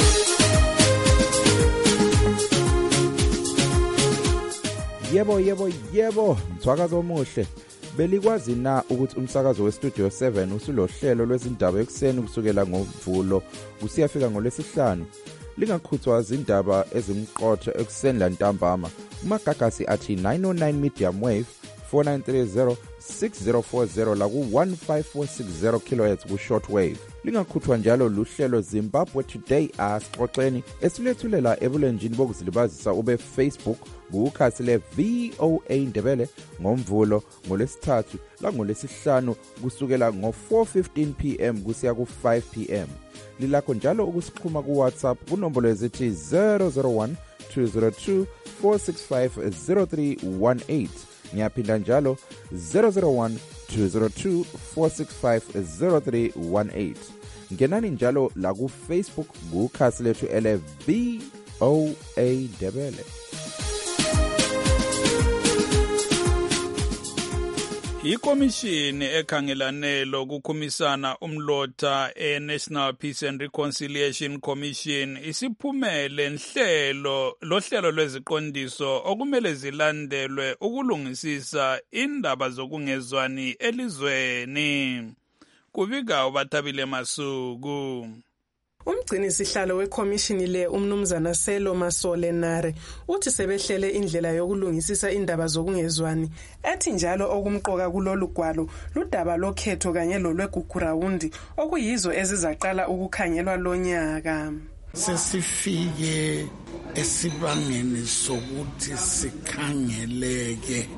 Yebo, mthwakazo omuhle. Belikwazi na ukuthi umsakazo weStudio 7 usulohlelo lwezindaba ekuseni kusukela ngoMvulo kusiyafika ngoLwesihlanu? Lingakhuthwa izindaba ezimqotho ekuseni lantambama. Umagagasi athi 909 medium wave 4930 6040 la ku 15460 kHz ku shortwave. Lingakhuthwa njalo luhlelo Zimbabwe Today asixoxeni esilethulela ebulenjini bokuzilibazisa ube Facebook kukhasi le VOA Ndebele ngoMvulo, ngoLesithathu la ngoLesihlanu kusukela ngo4:15 PM kusiya ku5 PM. Lilakho njalo ukusixhuma ku WhatsApp kunombolo ezithi 001 202 465 0318. Ngiyaphinda njalo 001 202 465 0318. Ngenani njalo la ku Facebook kukhasi lethu ele VOA Ndebele. Ikomishini ekhangelane lokukhumisana umlotha eNational Peace and Reconciliation Commission isiphumele lohlelo lweziqondiso okumele zilandelwe ukulungisisa indaba zokungezwani elizweni. Kubika uBathabile Masuku. Umgcini sihlalo wekhomishini le umnumzana Selo Masolenare uthi sebehlele indlela yokulungisisa indaba zokungezwani, ethi njalo okumqoka kulolu gwalo ludaba lokhetho kanye lolwegugurawundi okuyizo ezizaqala ukukhangelwa lonyaka. Sesifike esibangeni sokuthi sikhangeleke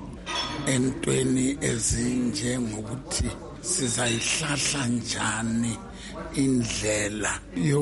entweni ezinje ngokuthi sizayihlahla njani indlela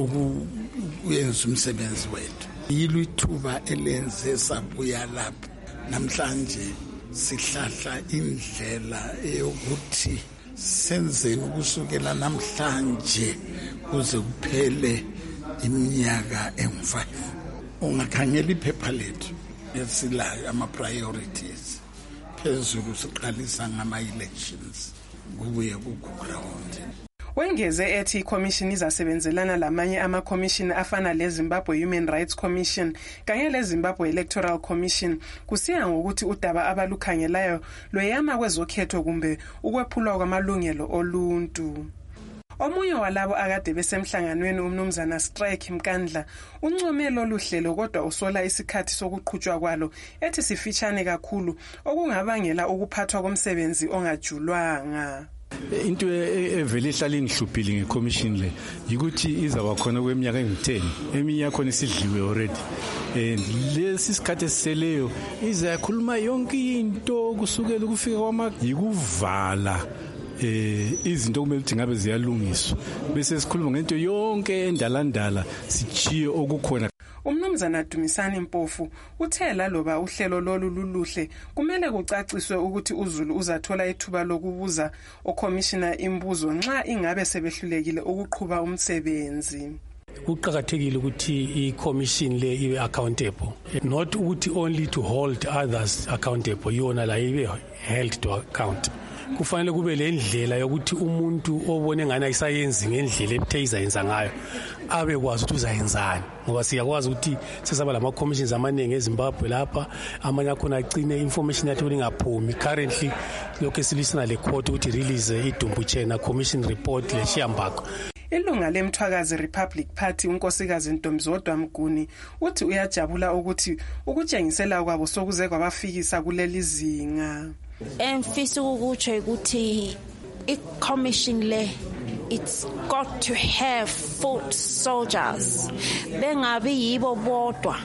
yokuyenza umsebenzi wethu. Yilo ithuba elenze sabuya lapha namhlanje sihlahla indlela yokuthi senzeni ukusukela namhlanje kuze kuphele iminyaka eng5. Ungakhangela iphepha lethu esilayo ama-priorities phezulu siqalisa ngama-elections kubuye kuground. Wengeze ethi iCommission izasebenzelana lamanye amaCommission afana leZimbabwe Human Rights Commission kanye leZimbabwe Electoral Commission kusiya ngokuthi udaba abalukhangelayo lweyama kwezokhetho kumbe ukwephulwa kwamalungelo oluntu. Omunye walabo akade besemhlanganweni umnumzana Strike Mkandla uncome lolu hlelo kodwa usola isikhathi sokuqhutshwa kwalo ethi sifitshane kakhulu okungabangela ukuphathwa komsebenzi ongajulwanga. Into evele ihlala ingihluphile ngeCommission le ukuthi izaba khona kweminyaka engu10, eminye yakhona isidliwe already, lesi sikhathi esiseleyo izakhuluma yonke into kusukela ukufika yikuvala izinto kumele ukuthi ngabe ziyalungiswa bese sikhuluma ngento yonke endalandala sichiye okukhona. Umnumzana Dumisani Mpofu uthela loba uhlelo lolu luluhle kumele kucaciswe ukuthi uZulu uzathola ithuba lokubuza oCommissioner imbuzo nxa ingabe sebehlulekile ukuqhuba umsebenzi. Kuqakathekile ukuthi iCommission le ibe accountable, not ukuthi only to hold others accountable, yona la ibe held to account. Kufanele kube le ndlela yokuthi umuntu obone ngana isayenzi ngendlela ebithe izayenza ngayo abe kwazi ukuthi uzayenzani, ngoba siyakwazi ukuthi sesaba lama commissions amaningi eZimbabwe lapha amanye akhona agcine information yathi lingaphumi. Currently lokho esilisana le court ukuthi release iDumbuchena commission report le Shiyambako. Ilunga lemthwakazi Republic Party unkosikazi Ntombizodwa Mguni uthi uyajabula ukuthi ukutshengisela kwabo sokuze kwabafikisa kuleli zinga. Emfisa ukutsho ukuthi iCommission le it's got to have foot soldiers, bengabi yibo bodwa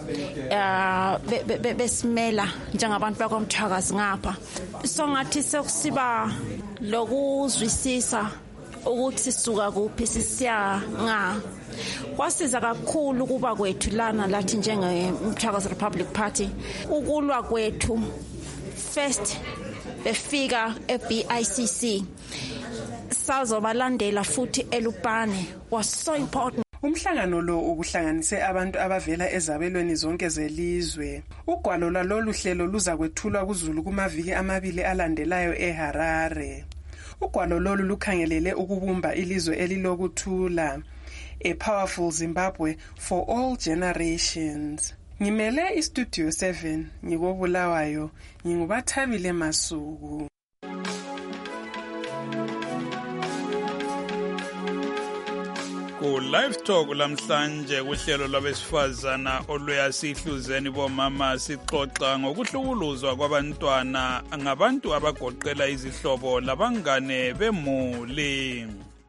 besimela njengabantu bakomthwakazi ngapha. So ngathi sekusiba lokuzwisisa ukuthi sisuka kuphi sisiya nga. Kwasiza kakhulu kuba kwethu lana lathi njengeMthwakazi Republic Party ukulwa kwethu first befika eBICC sazobalandela futhi eLupane was so important. Umhlangano lo ubuhlanganise abantu abavela ezabelweni zonke zelizwe. Ugwalo lolu hlelo luza kwethulwa kuZulu kumaviki 2 alandelayo eHarare. Ugwalo lolu lukhangelele ukubumba ilizwe elilokuthula. A powerful Zimbabwe for all generations. Ngimele iStudio 7 ngikobulawayo ngingubathabile Masuku. Live Talk lamhlanje kuhlelo lwabesifazana oluyasihluzeni bomama sixoxa ngokuhlukuluzwa kwabantwana ngabantu abagoqela izihlobo labangane bemuli.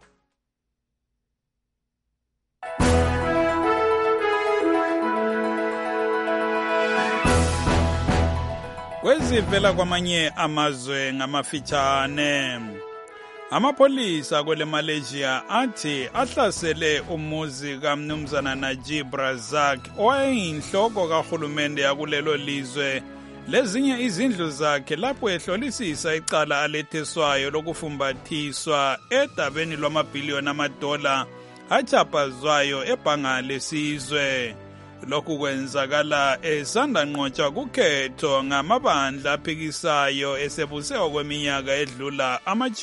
Kwezivela kwamanye amazwe ngamafitshane. Amapolisa kwele Malaysia athi ahlasele umuzi kaMnumzana Najib Razak oyinhloko kahulumende yakulelo lizwe lezinye izindlu zakhe lapho ehlolisisa icala aletheswayo lokufumbathiswa edabeni lwamabhiliyoni amadola achapazwayo ebhanga lesizwe. Lokhu kwenzakala esanda nqotshwa kukhetho ngamabandla aphikisayo esebuse okweminyaka edlula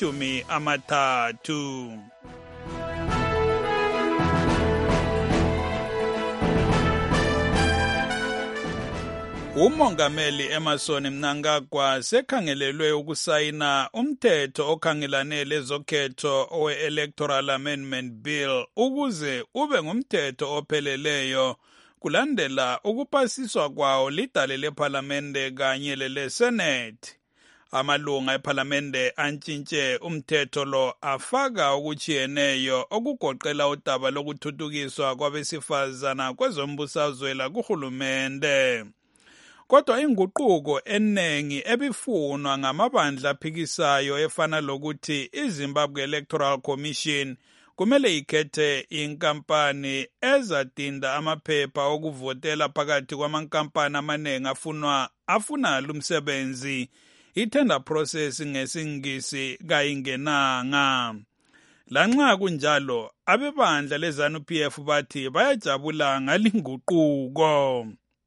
30. Umongameli Emmerson Mnangagwa sekhangelelwe ukusayina umthetho okhangelane lezokhetho owe-Electoral Amendment Bill ukuze ube ngumthetho opheleleyo kulandela ukupasiswa kwawo lidale lephalamende kanye lelesenate. Amalunga ephalamende antshintshe umthetho lo afaka okuchiyeneyo okugoqela udaba lokuthuthukiswa kwabesifazana kwezombusazwe kuhulumende. Kodwa inguquko eningi ebifunwa ngamabandla aphikisayo efana lokuthi iZimbabwe Electoral Commission kumele ikhethe inkampani ezadinda amaphepha okuvotela phakathi kwamankampani amaningi afuna lumsebenzi. I-tender process ngesingisi kayingenanga. Lanxa kunjalo abebandla leZANU-PF bathi bayajabula ngalinguquko.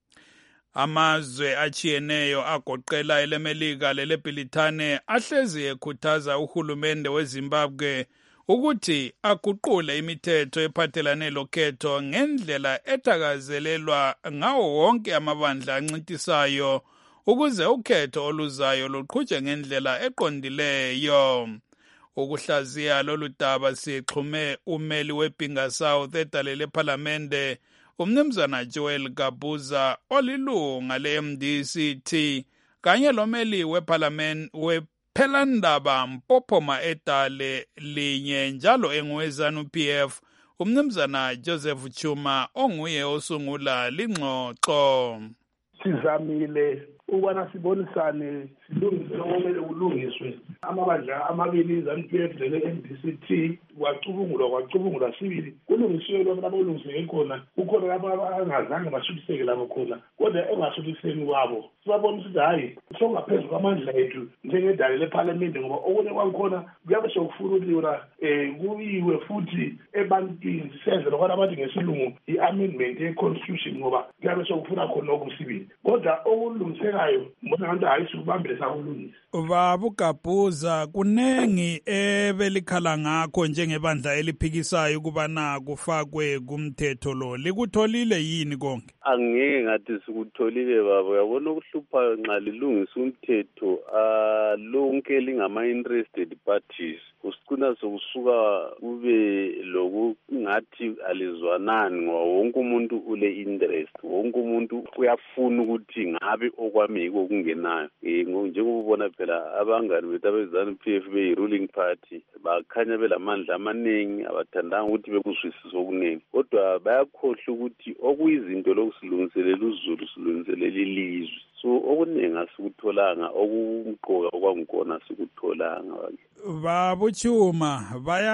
Amazwe achiyeneyo agoqela eleMelika leleBrithani ahlezi ekhuthaza uhulumende weZimbabwe ukuthi aguqule imithetho ephathelane lokhetho ngendlela ethakazelelwa ngawo wonke amabandla ancintisayo ukuze ukhetho oluzayo luqhutshwe ngendlela eqondileyo. Ukuhlaziya lolu daba sixhume umeli weBinga South edalele ephalamende uMnumzana Joel Gabuza olilunga le-MDCT kanye lomeli wePhelandaba Mpophoma edale linye njalo engowezANU-PF uMnumzana Joseph Chuma onguye osungula lingxoxo. Sizamile ukubana sibonisane silungise okumele kulungiswe amabandla amabili iZANU-PF lele-MDCT kwacubungulwa sibili kulungisiwe lokho abolungiseke khona kukhona lapho abangazange bashuliseke lapho khona kodwa engashuliseni kwabo sibabona ukuthi hayi songaphezu kwamandla ethu njengedale lephalamende ngoba okunye kwangikhona kuyabe sekufuna ukuthi yona kuyiwe futhi ebantwini sisenze lokho abathi ngesilungu i-amendment ye-constitution ngoba kuyabe sekufuna khona okusibili kodwa okulungisekayo mbona ngathi hayi sikubambile sakulungisa. Baba uGabuza kunengi ebelikhala ngakho njengebandla eliphikisayo ukubana kufakwe kumthetho lo likutholile yini konke? Angeke ngathi sikutholile baba uyabona ukuhluphayo nxa lilungisa umthetho lonke lingama-interested parties kusicina sokusuka kube lokungathi alizwanani ngoba wonke umuntu ule-interest wonke umuntu uyafuna ukuthi ngabe okwami yiko kungenayo njengoba ubona phela abangani bethu abeZANU-PF beyi-ruling party bakhanya belamandla amaningi abathandanga ukuthi bekuzwisise okuningi kodwa bayakhohlwa ukuthi okuyizinto lokusilungiselela uZulu silungiselela ilizwe so okuningi asikutholanga okumqoka okwangikhona sikutholanga. Babuchuma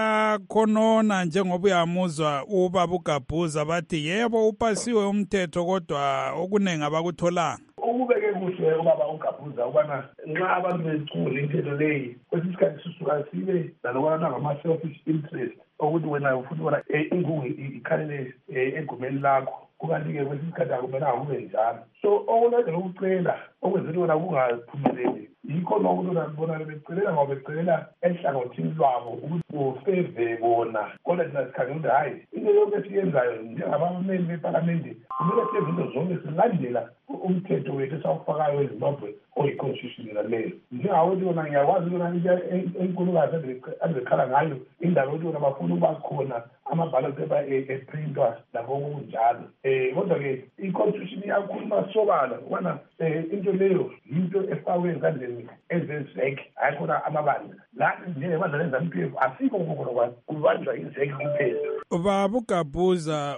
bayakhonona njengoba uyamuzwa ubaba uGabhuza bathi yebo upasiwe umthetho kodwa okuningi abakutholanga. Ukubeke kuhle ubaba uGabhuza ubana nxa abantu becula imithetho leyi kwesinye isikhathi sisuka sibe nalokwana ngama-selfish interest ukuthi wena futhi wona ingungu ikhalele egumeni lakho kukanti-ke kwesinye isikhathi akumelanga kube njalo. So okunade lokucela okwenzela wona kungaphumeleli yikho nokuthi bona becelela ngoba becelela ehlangothini lwabo ukuthi ufeve bona kodwa thina sikhangela ukuthi hhayi into yonke esiyenzayo njengabameli bepalamende kumele senze into zonke silandela umthetho wethu esawufakayo eZimbabwe oyi-constitution leyo. Njengawokuthi wona ngiyakwazi ukona enkulukazi azekhala ngayo indaba yokuthi wona bafuna ukuba khona ama-ballot paper eprintwa lakho kunjalo. Kodwa-ke i-constitution iyakhuluma sobala ukubana into leyo yinto efakwe ezandleni ezezek hayi khona amabandla lani njengebandla leZANU-PF asikho khona kubanjwa izek kuphela. Baba uGabhuza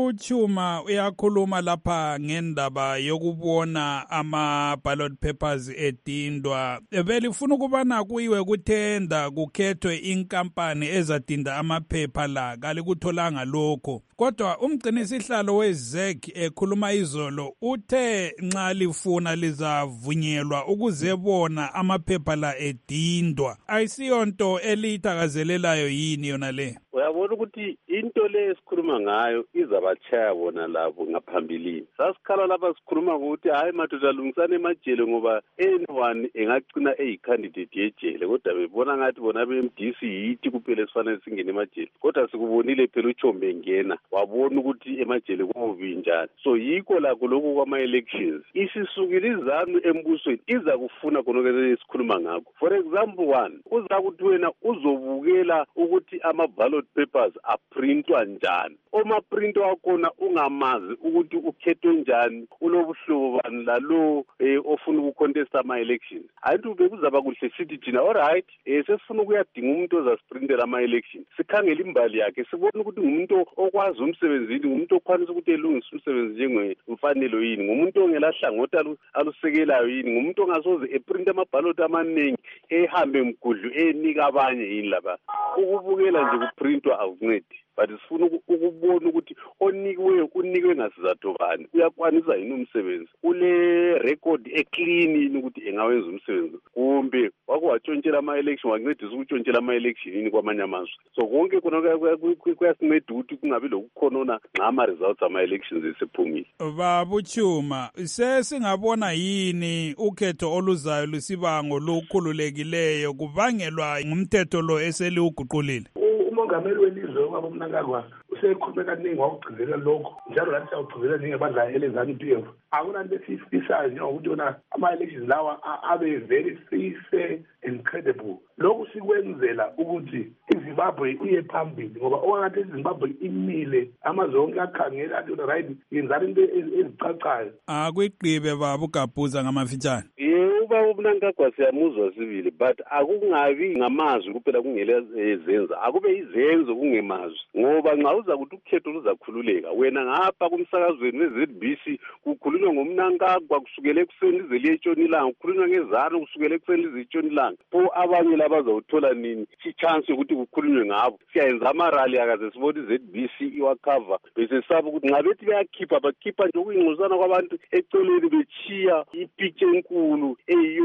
uChuma uyakhuluma lapha ngendaba yokubona ama-ballot papers edindwa. Belifuna ukubana kuyiwe kuthenda kukhethwe inkampani ezadinda amaphepha la kalikutholanga lokho. Kodwa umgcinisihlalo weZEC ekhuluma izolo uthe nxa lifuna lizavunyelwa ukuzebona amaphepha la edindwa. Ayisiyonto eliyithakazelelayo yini yona le? Uyabona ukuthi into le esikhuluma ngayo izabachaya bona labo ngaphambilini. Sasikhala lapha sikhuluma ukuthi hayi madoda lungisane emajele ngoba anyone engagcina eyicandidate yejele kodwa bebona ngathi bona beMDC yithi kuphela esifanele singene emajele. Kodwa sikubonile phela uChombe engena wabona ukuthi emajele kubi njani. So yikho lakho lokho kwama-elections isisukile iZANU embusweni iza kufuna khona esikhuluma ngakho. For example one uzakuthi wena uzobukela ukuthi ama-ballot papers aprintwa njani. Oma-print wakhona ungamazi ukuthi ukhethwe njani ulobuhlobo bani lalo ofuna ukucontesta ama-elections. Hayithi bekuzaba kuhle sithi thina alright sesifuna ukuyadinga umuntu ozasiprintela ama-elections. Sikhangela imbali yakhe sibone ukuthi ngumuntu okwazi umsebenzini ngumuntu okwanisa ukuthi elungise umsebenzi njengemfanelo yini ngumuntu ongelahlangothi alusekelayo yini ngumuntu ongasoze eprint ama-ballot amaningi ehambe mgudlu enika abanye yini laba. Ukubukela nje kuprintwa akuncedi but sifuna ukubona ukuthi onikiweyo unikwe ngasizathu bani uyakwanisa yini umsebenzi ule record eclean yini ukuthi engawenza umsebenzi kumbe wakuwatshontshela ama-election wancedisa ukutshontshela ama-election yini kwamanye amazwe. So konke khona kuyasinceda ukuthi kungabi lokukhonona nxa ama-results ama-elections esephumile. Babuchuma sesingabona yini ukhetho oluzayo lusibango lokukhululekileyo kubangelwa ngumthetho lo eseliwuguqulile? Umongameli welizwe ubaba uMnangagwa usekhulume kaningi wakugcizelela lokho njalo lathi siyawugcizelela njengebandla eleZANU-PF. Akunanto esiyifisayo njengokuthi yona ama-elections lawa abe very free, fair and credible. Lokhu sikwenzela ukuthi iZimbabwe iye phambili ngoba okangathi iZimbabwe imile amazwe onke akhangela athi yona right yenzani into ezicacayo. Akuyigqibe baba uGabhuza ngamafitshane. Ubaba uMnangagwa siyamuzwa sibili but akungabi ngamazwi kuphela kungela ezenza akube izenzo kungemazwi ngoba nxa uza kuthi ukhetho luzakhululeka wena ngapha kumsakazweni weZBC kukhulunywa ngoMnangagwa kusukela ekuseni lize liye etshonilanga kukhulunywa ngeZANU kusukela ekuseni lize etshonilanga pho abanye labazawuthola nini ichance ukuthi kukhulunywe ngabo. Siyayenza amarali akaze sibona iZBC iwakhava bese saba ukuthi nxa bethi bakhipha nje ukuyingquzana kwabantu eceleni bechiya ipicture enkulu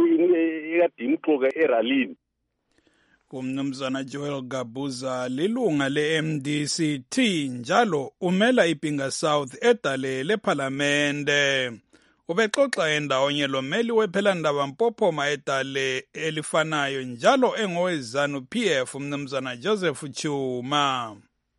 ekade imxoka eralini. Umnumzana Joel Gabuza lilunga le-MDC-T njalo umela iPinga South edale lephalamende. Ubexoxa endawonye lomeli wephelandaba Mpophoma edale elifanayo njalo engoweZANU-PF umnumzana Joseph Chuma.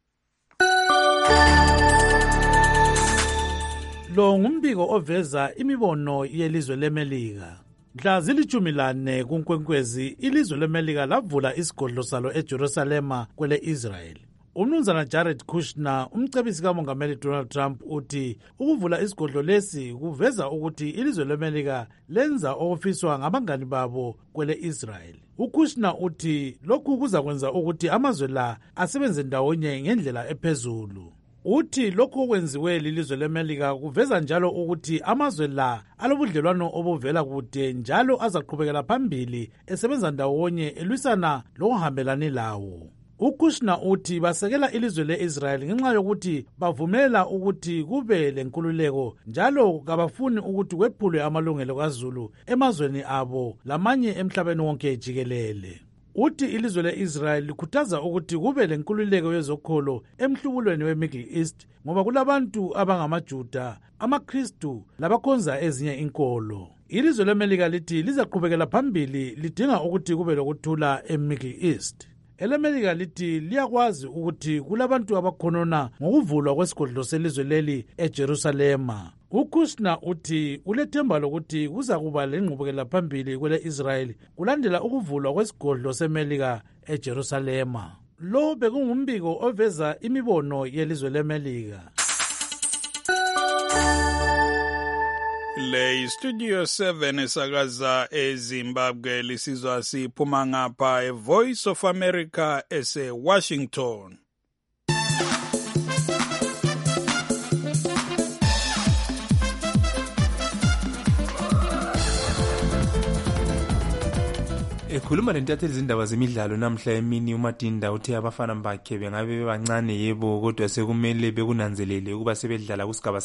Lo ngumbiko oveza imibono yelizwe leMelika. Mhla zili-14 kuNkwenkwezi ilizwe leMelika lavula isigodlo salo eJerusalema kwele Israel. Umnumzana Jared Kushner umcebisi kamongameli Donald Trump uthi ukuvula isigodlo lesi kuveza ukuthi ilizwe leMelika lenza okufiswa ngabangani babo kwele Israel. uKushner uthi lokhu kuza kwenza ukuthi amazwe la asebenze ndawonye ngendlela ephezulu. uthi lokhu okwenziwe lilizwe lemelika kuveza njalo ukuthi amazwe la alobudlelwano obuvela kude njalo azaqhubekela phambili esebenza ndawonye elwisana lokuhambelani lawo. uKushner uthi basekela ilizwe le-Israel ngenxa yokuthi bavumela ukuthi kube lenkululeko njalo kabafuni ukuthi kwephulwe amalungelo kaZulu emazweni abo lamanye emhlabeni wonke jikelele. Uthi ilizwe le-Israel likhuthaza ukuthi kube lenkululeko yezokholo emhlubulweni we-Middle East ngoba kulabantu abangamaJuda, amaKristu labakhonza ezinye inkolo. Ilizwe leMelika lithi lizaqhubekela phambili lidinga ukuthi kube lokuthula eMiddle East. EleMelika lithi liyakwazi ukuthi kulabantu abakhonona ngokuvulwa kwesigodlo selizwe leli eJerusalema. uKushner uthi ulethemba lokuthi kuza kuba lengqubekela phambili kwele-Israel kulandela ukuvulwa kwesigodlo seMelika eJerusalema. Lo bekungumbiko oveza imibono yelizwe leMelika. Le Studio 7 esakaza eZimbabwe lisizwa siphuma ngapha eVoice of America ese-Washington. Ekhuluma lentatheli izindaba zemidlalo namhla emini uMatinda uthe abafana bakhe bengabe bebancane yebo kodwa sekumele bekunanzelele ukuba sebedlala kusigaba.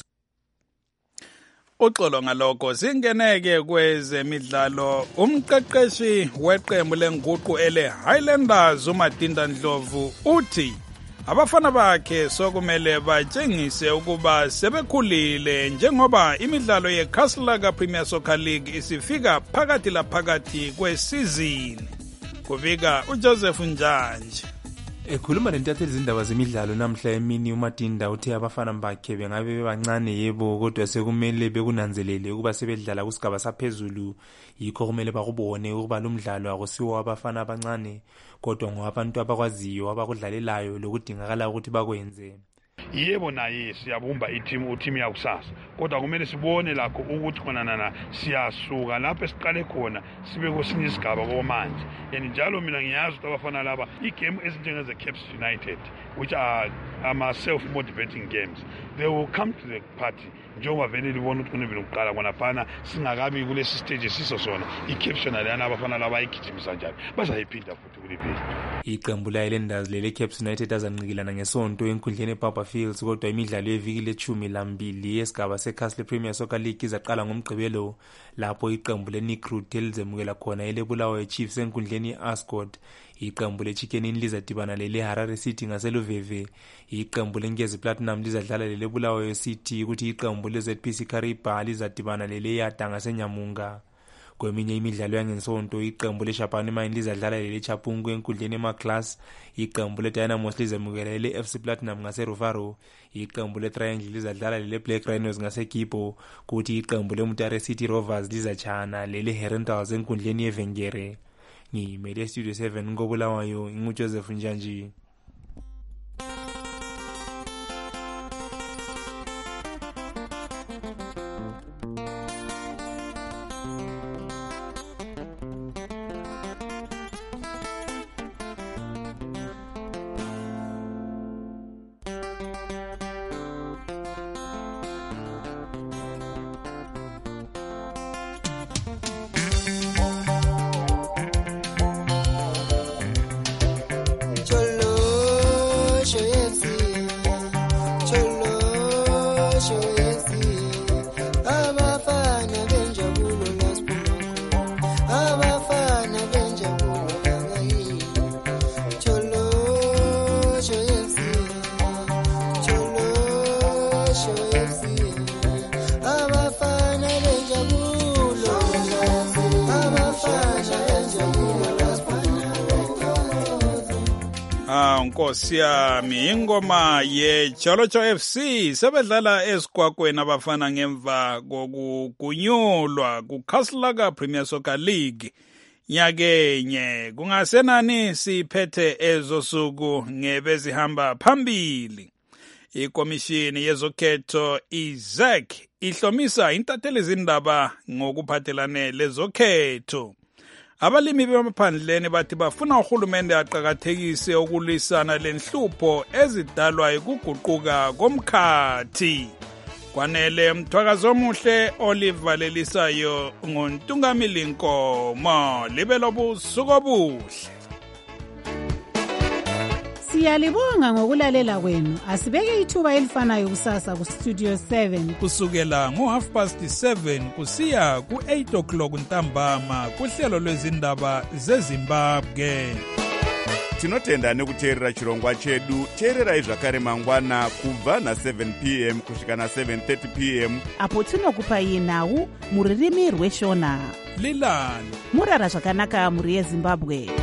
Uxolo ngalokho singeneke kwezemidlalo. Umqeqeshi weqembu lenguqu ele Highlanders uMatinda Ndlovu uthi abafana bakhe sokumele batshengise ukuba sebekhulile njengoba imidlalo yeCastle Premier Soccer League isifika phakathi laphakathi kwesizini. Kubika uJoseph Njanje. Ekhuluma lentatheli izindaba zemidlalo namhla emini uMatinda uthe abafana bakhe bengabe bebancane yebo kodwa sekumele bekunanzelele ukuba sebedlala kusigaba saphezulu yikho kumele bakubone ukuba lumdlalo akusiwo abafana abancane kodwa ngowabantu abakwaziyo abakudlalelayo lokudingakala ukuthi bakwenze. Yebo naye siyabumba uteam yakusasa kodwa kumele sibone lakho ukuthi khona siyasuka lapho esiqale khona sibe kwesinye isigaba komanje. Yani njalo mina ngiyazi ukuthi abafana laba igame ezinjengeze Caps United which are self-motivating games, they will come to the party njengoba vele libona ukuthi kunebile ukuqala kona fana singakabi kulesi stage siso sona i-caption lana abafana laba ayigijimisa njalo bazayiphinda futhi kuliphela. Iqembu le-Highlanders lele Caps United azanqikilana ngesonto enkundleni eBarber Fields kodwa imidlalo yeviki le-12 yesigaba seCastle Premier Soccer League izaqala ngomgqibelo lapho iqembu le-Nikrut elizemukela khona elebulawayo Chiefs enkundleni ye-Ascot. Iqembu le-Chicken Inn lizadibana lele-Harare City ngaseluveve. Iqembu leNkezi Platinum lizadlala lele-Bulawayo City ukuthi iqembu le-ZPC Kariba lizadibana lele-Yata ngaseNyamunga. Kweminye imidlalo yangesonto iqembu le-Shapani Mine lizadlala lele-Chapungu enkundleni ema-Class. Iqembu le-Dynamos lizemukela lele-FC Platinum ngaseruvaro. Iqembu le-Triangle lizadlala lele-Black Rhinos ngaseGibo kuthi iqembu le-Mutare City Rovers lizachana lele-Herentals enkundleni yevengere. Ngimele Studio 7 ngobulawayo nguJoseph Njanje. Nkosi yami ingoma yeJolotsho FC sebedlala esigwagweni abafana ngemva kokugunyulwa kuCastle Premier Soccer League nyakenye. Kungasenani siphethe ezosuku ngebezihamba phambili. Ikomishini yezokhetho iZEC ihlomisa intatheli izindaba ngokuphathelane lezokhetho. Abalimi bemaphandleni bathi bafuna uhulumende aqhakathekise ukulwisana lenhlupho ezidalwa ukuguquka komkhathi. Kwanele Mthwakazi omuhle olivalelisayo nguNtungamili Nkomo. Libe lobusuku obuhle. Siyalibonga ngokulalela kwenu. Asibeke ithuba elifanayo kusasa ku Studio 7 kusukela ngo7:30 kusiya ku8 o'clock ntambama kuhlelo lwezindaba zeZimbabwe. Tinotenda nekuteerera chirongwa chedu. Teererai zvakare mangwana kubva na7 p.m. kusvika na7:30 p.m. apo tinokupai nhau muririmi rweshona. Lilani murara zvakanaka muri yeZimbabwe.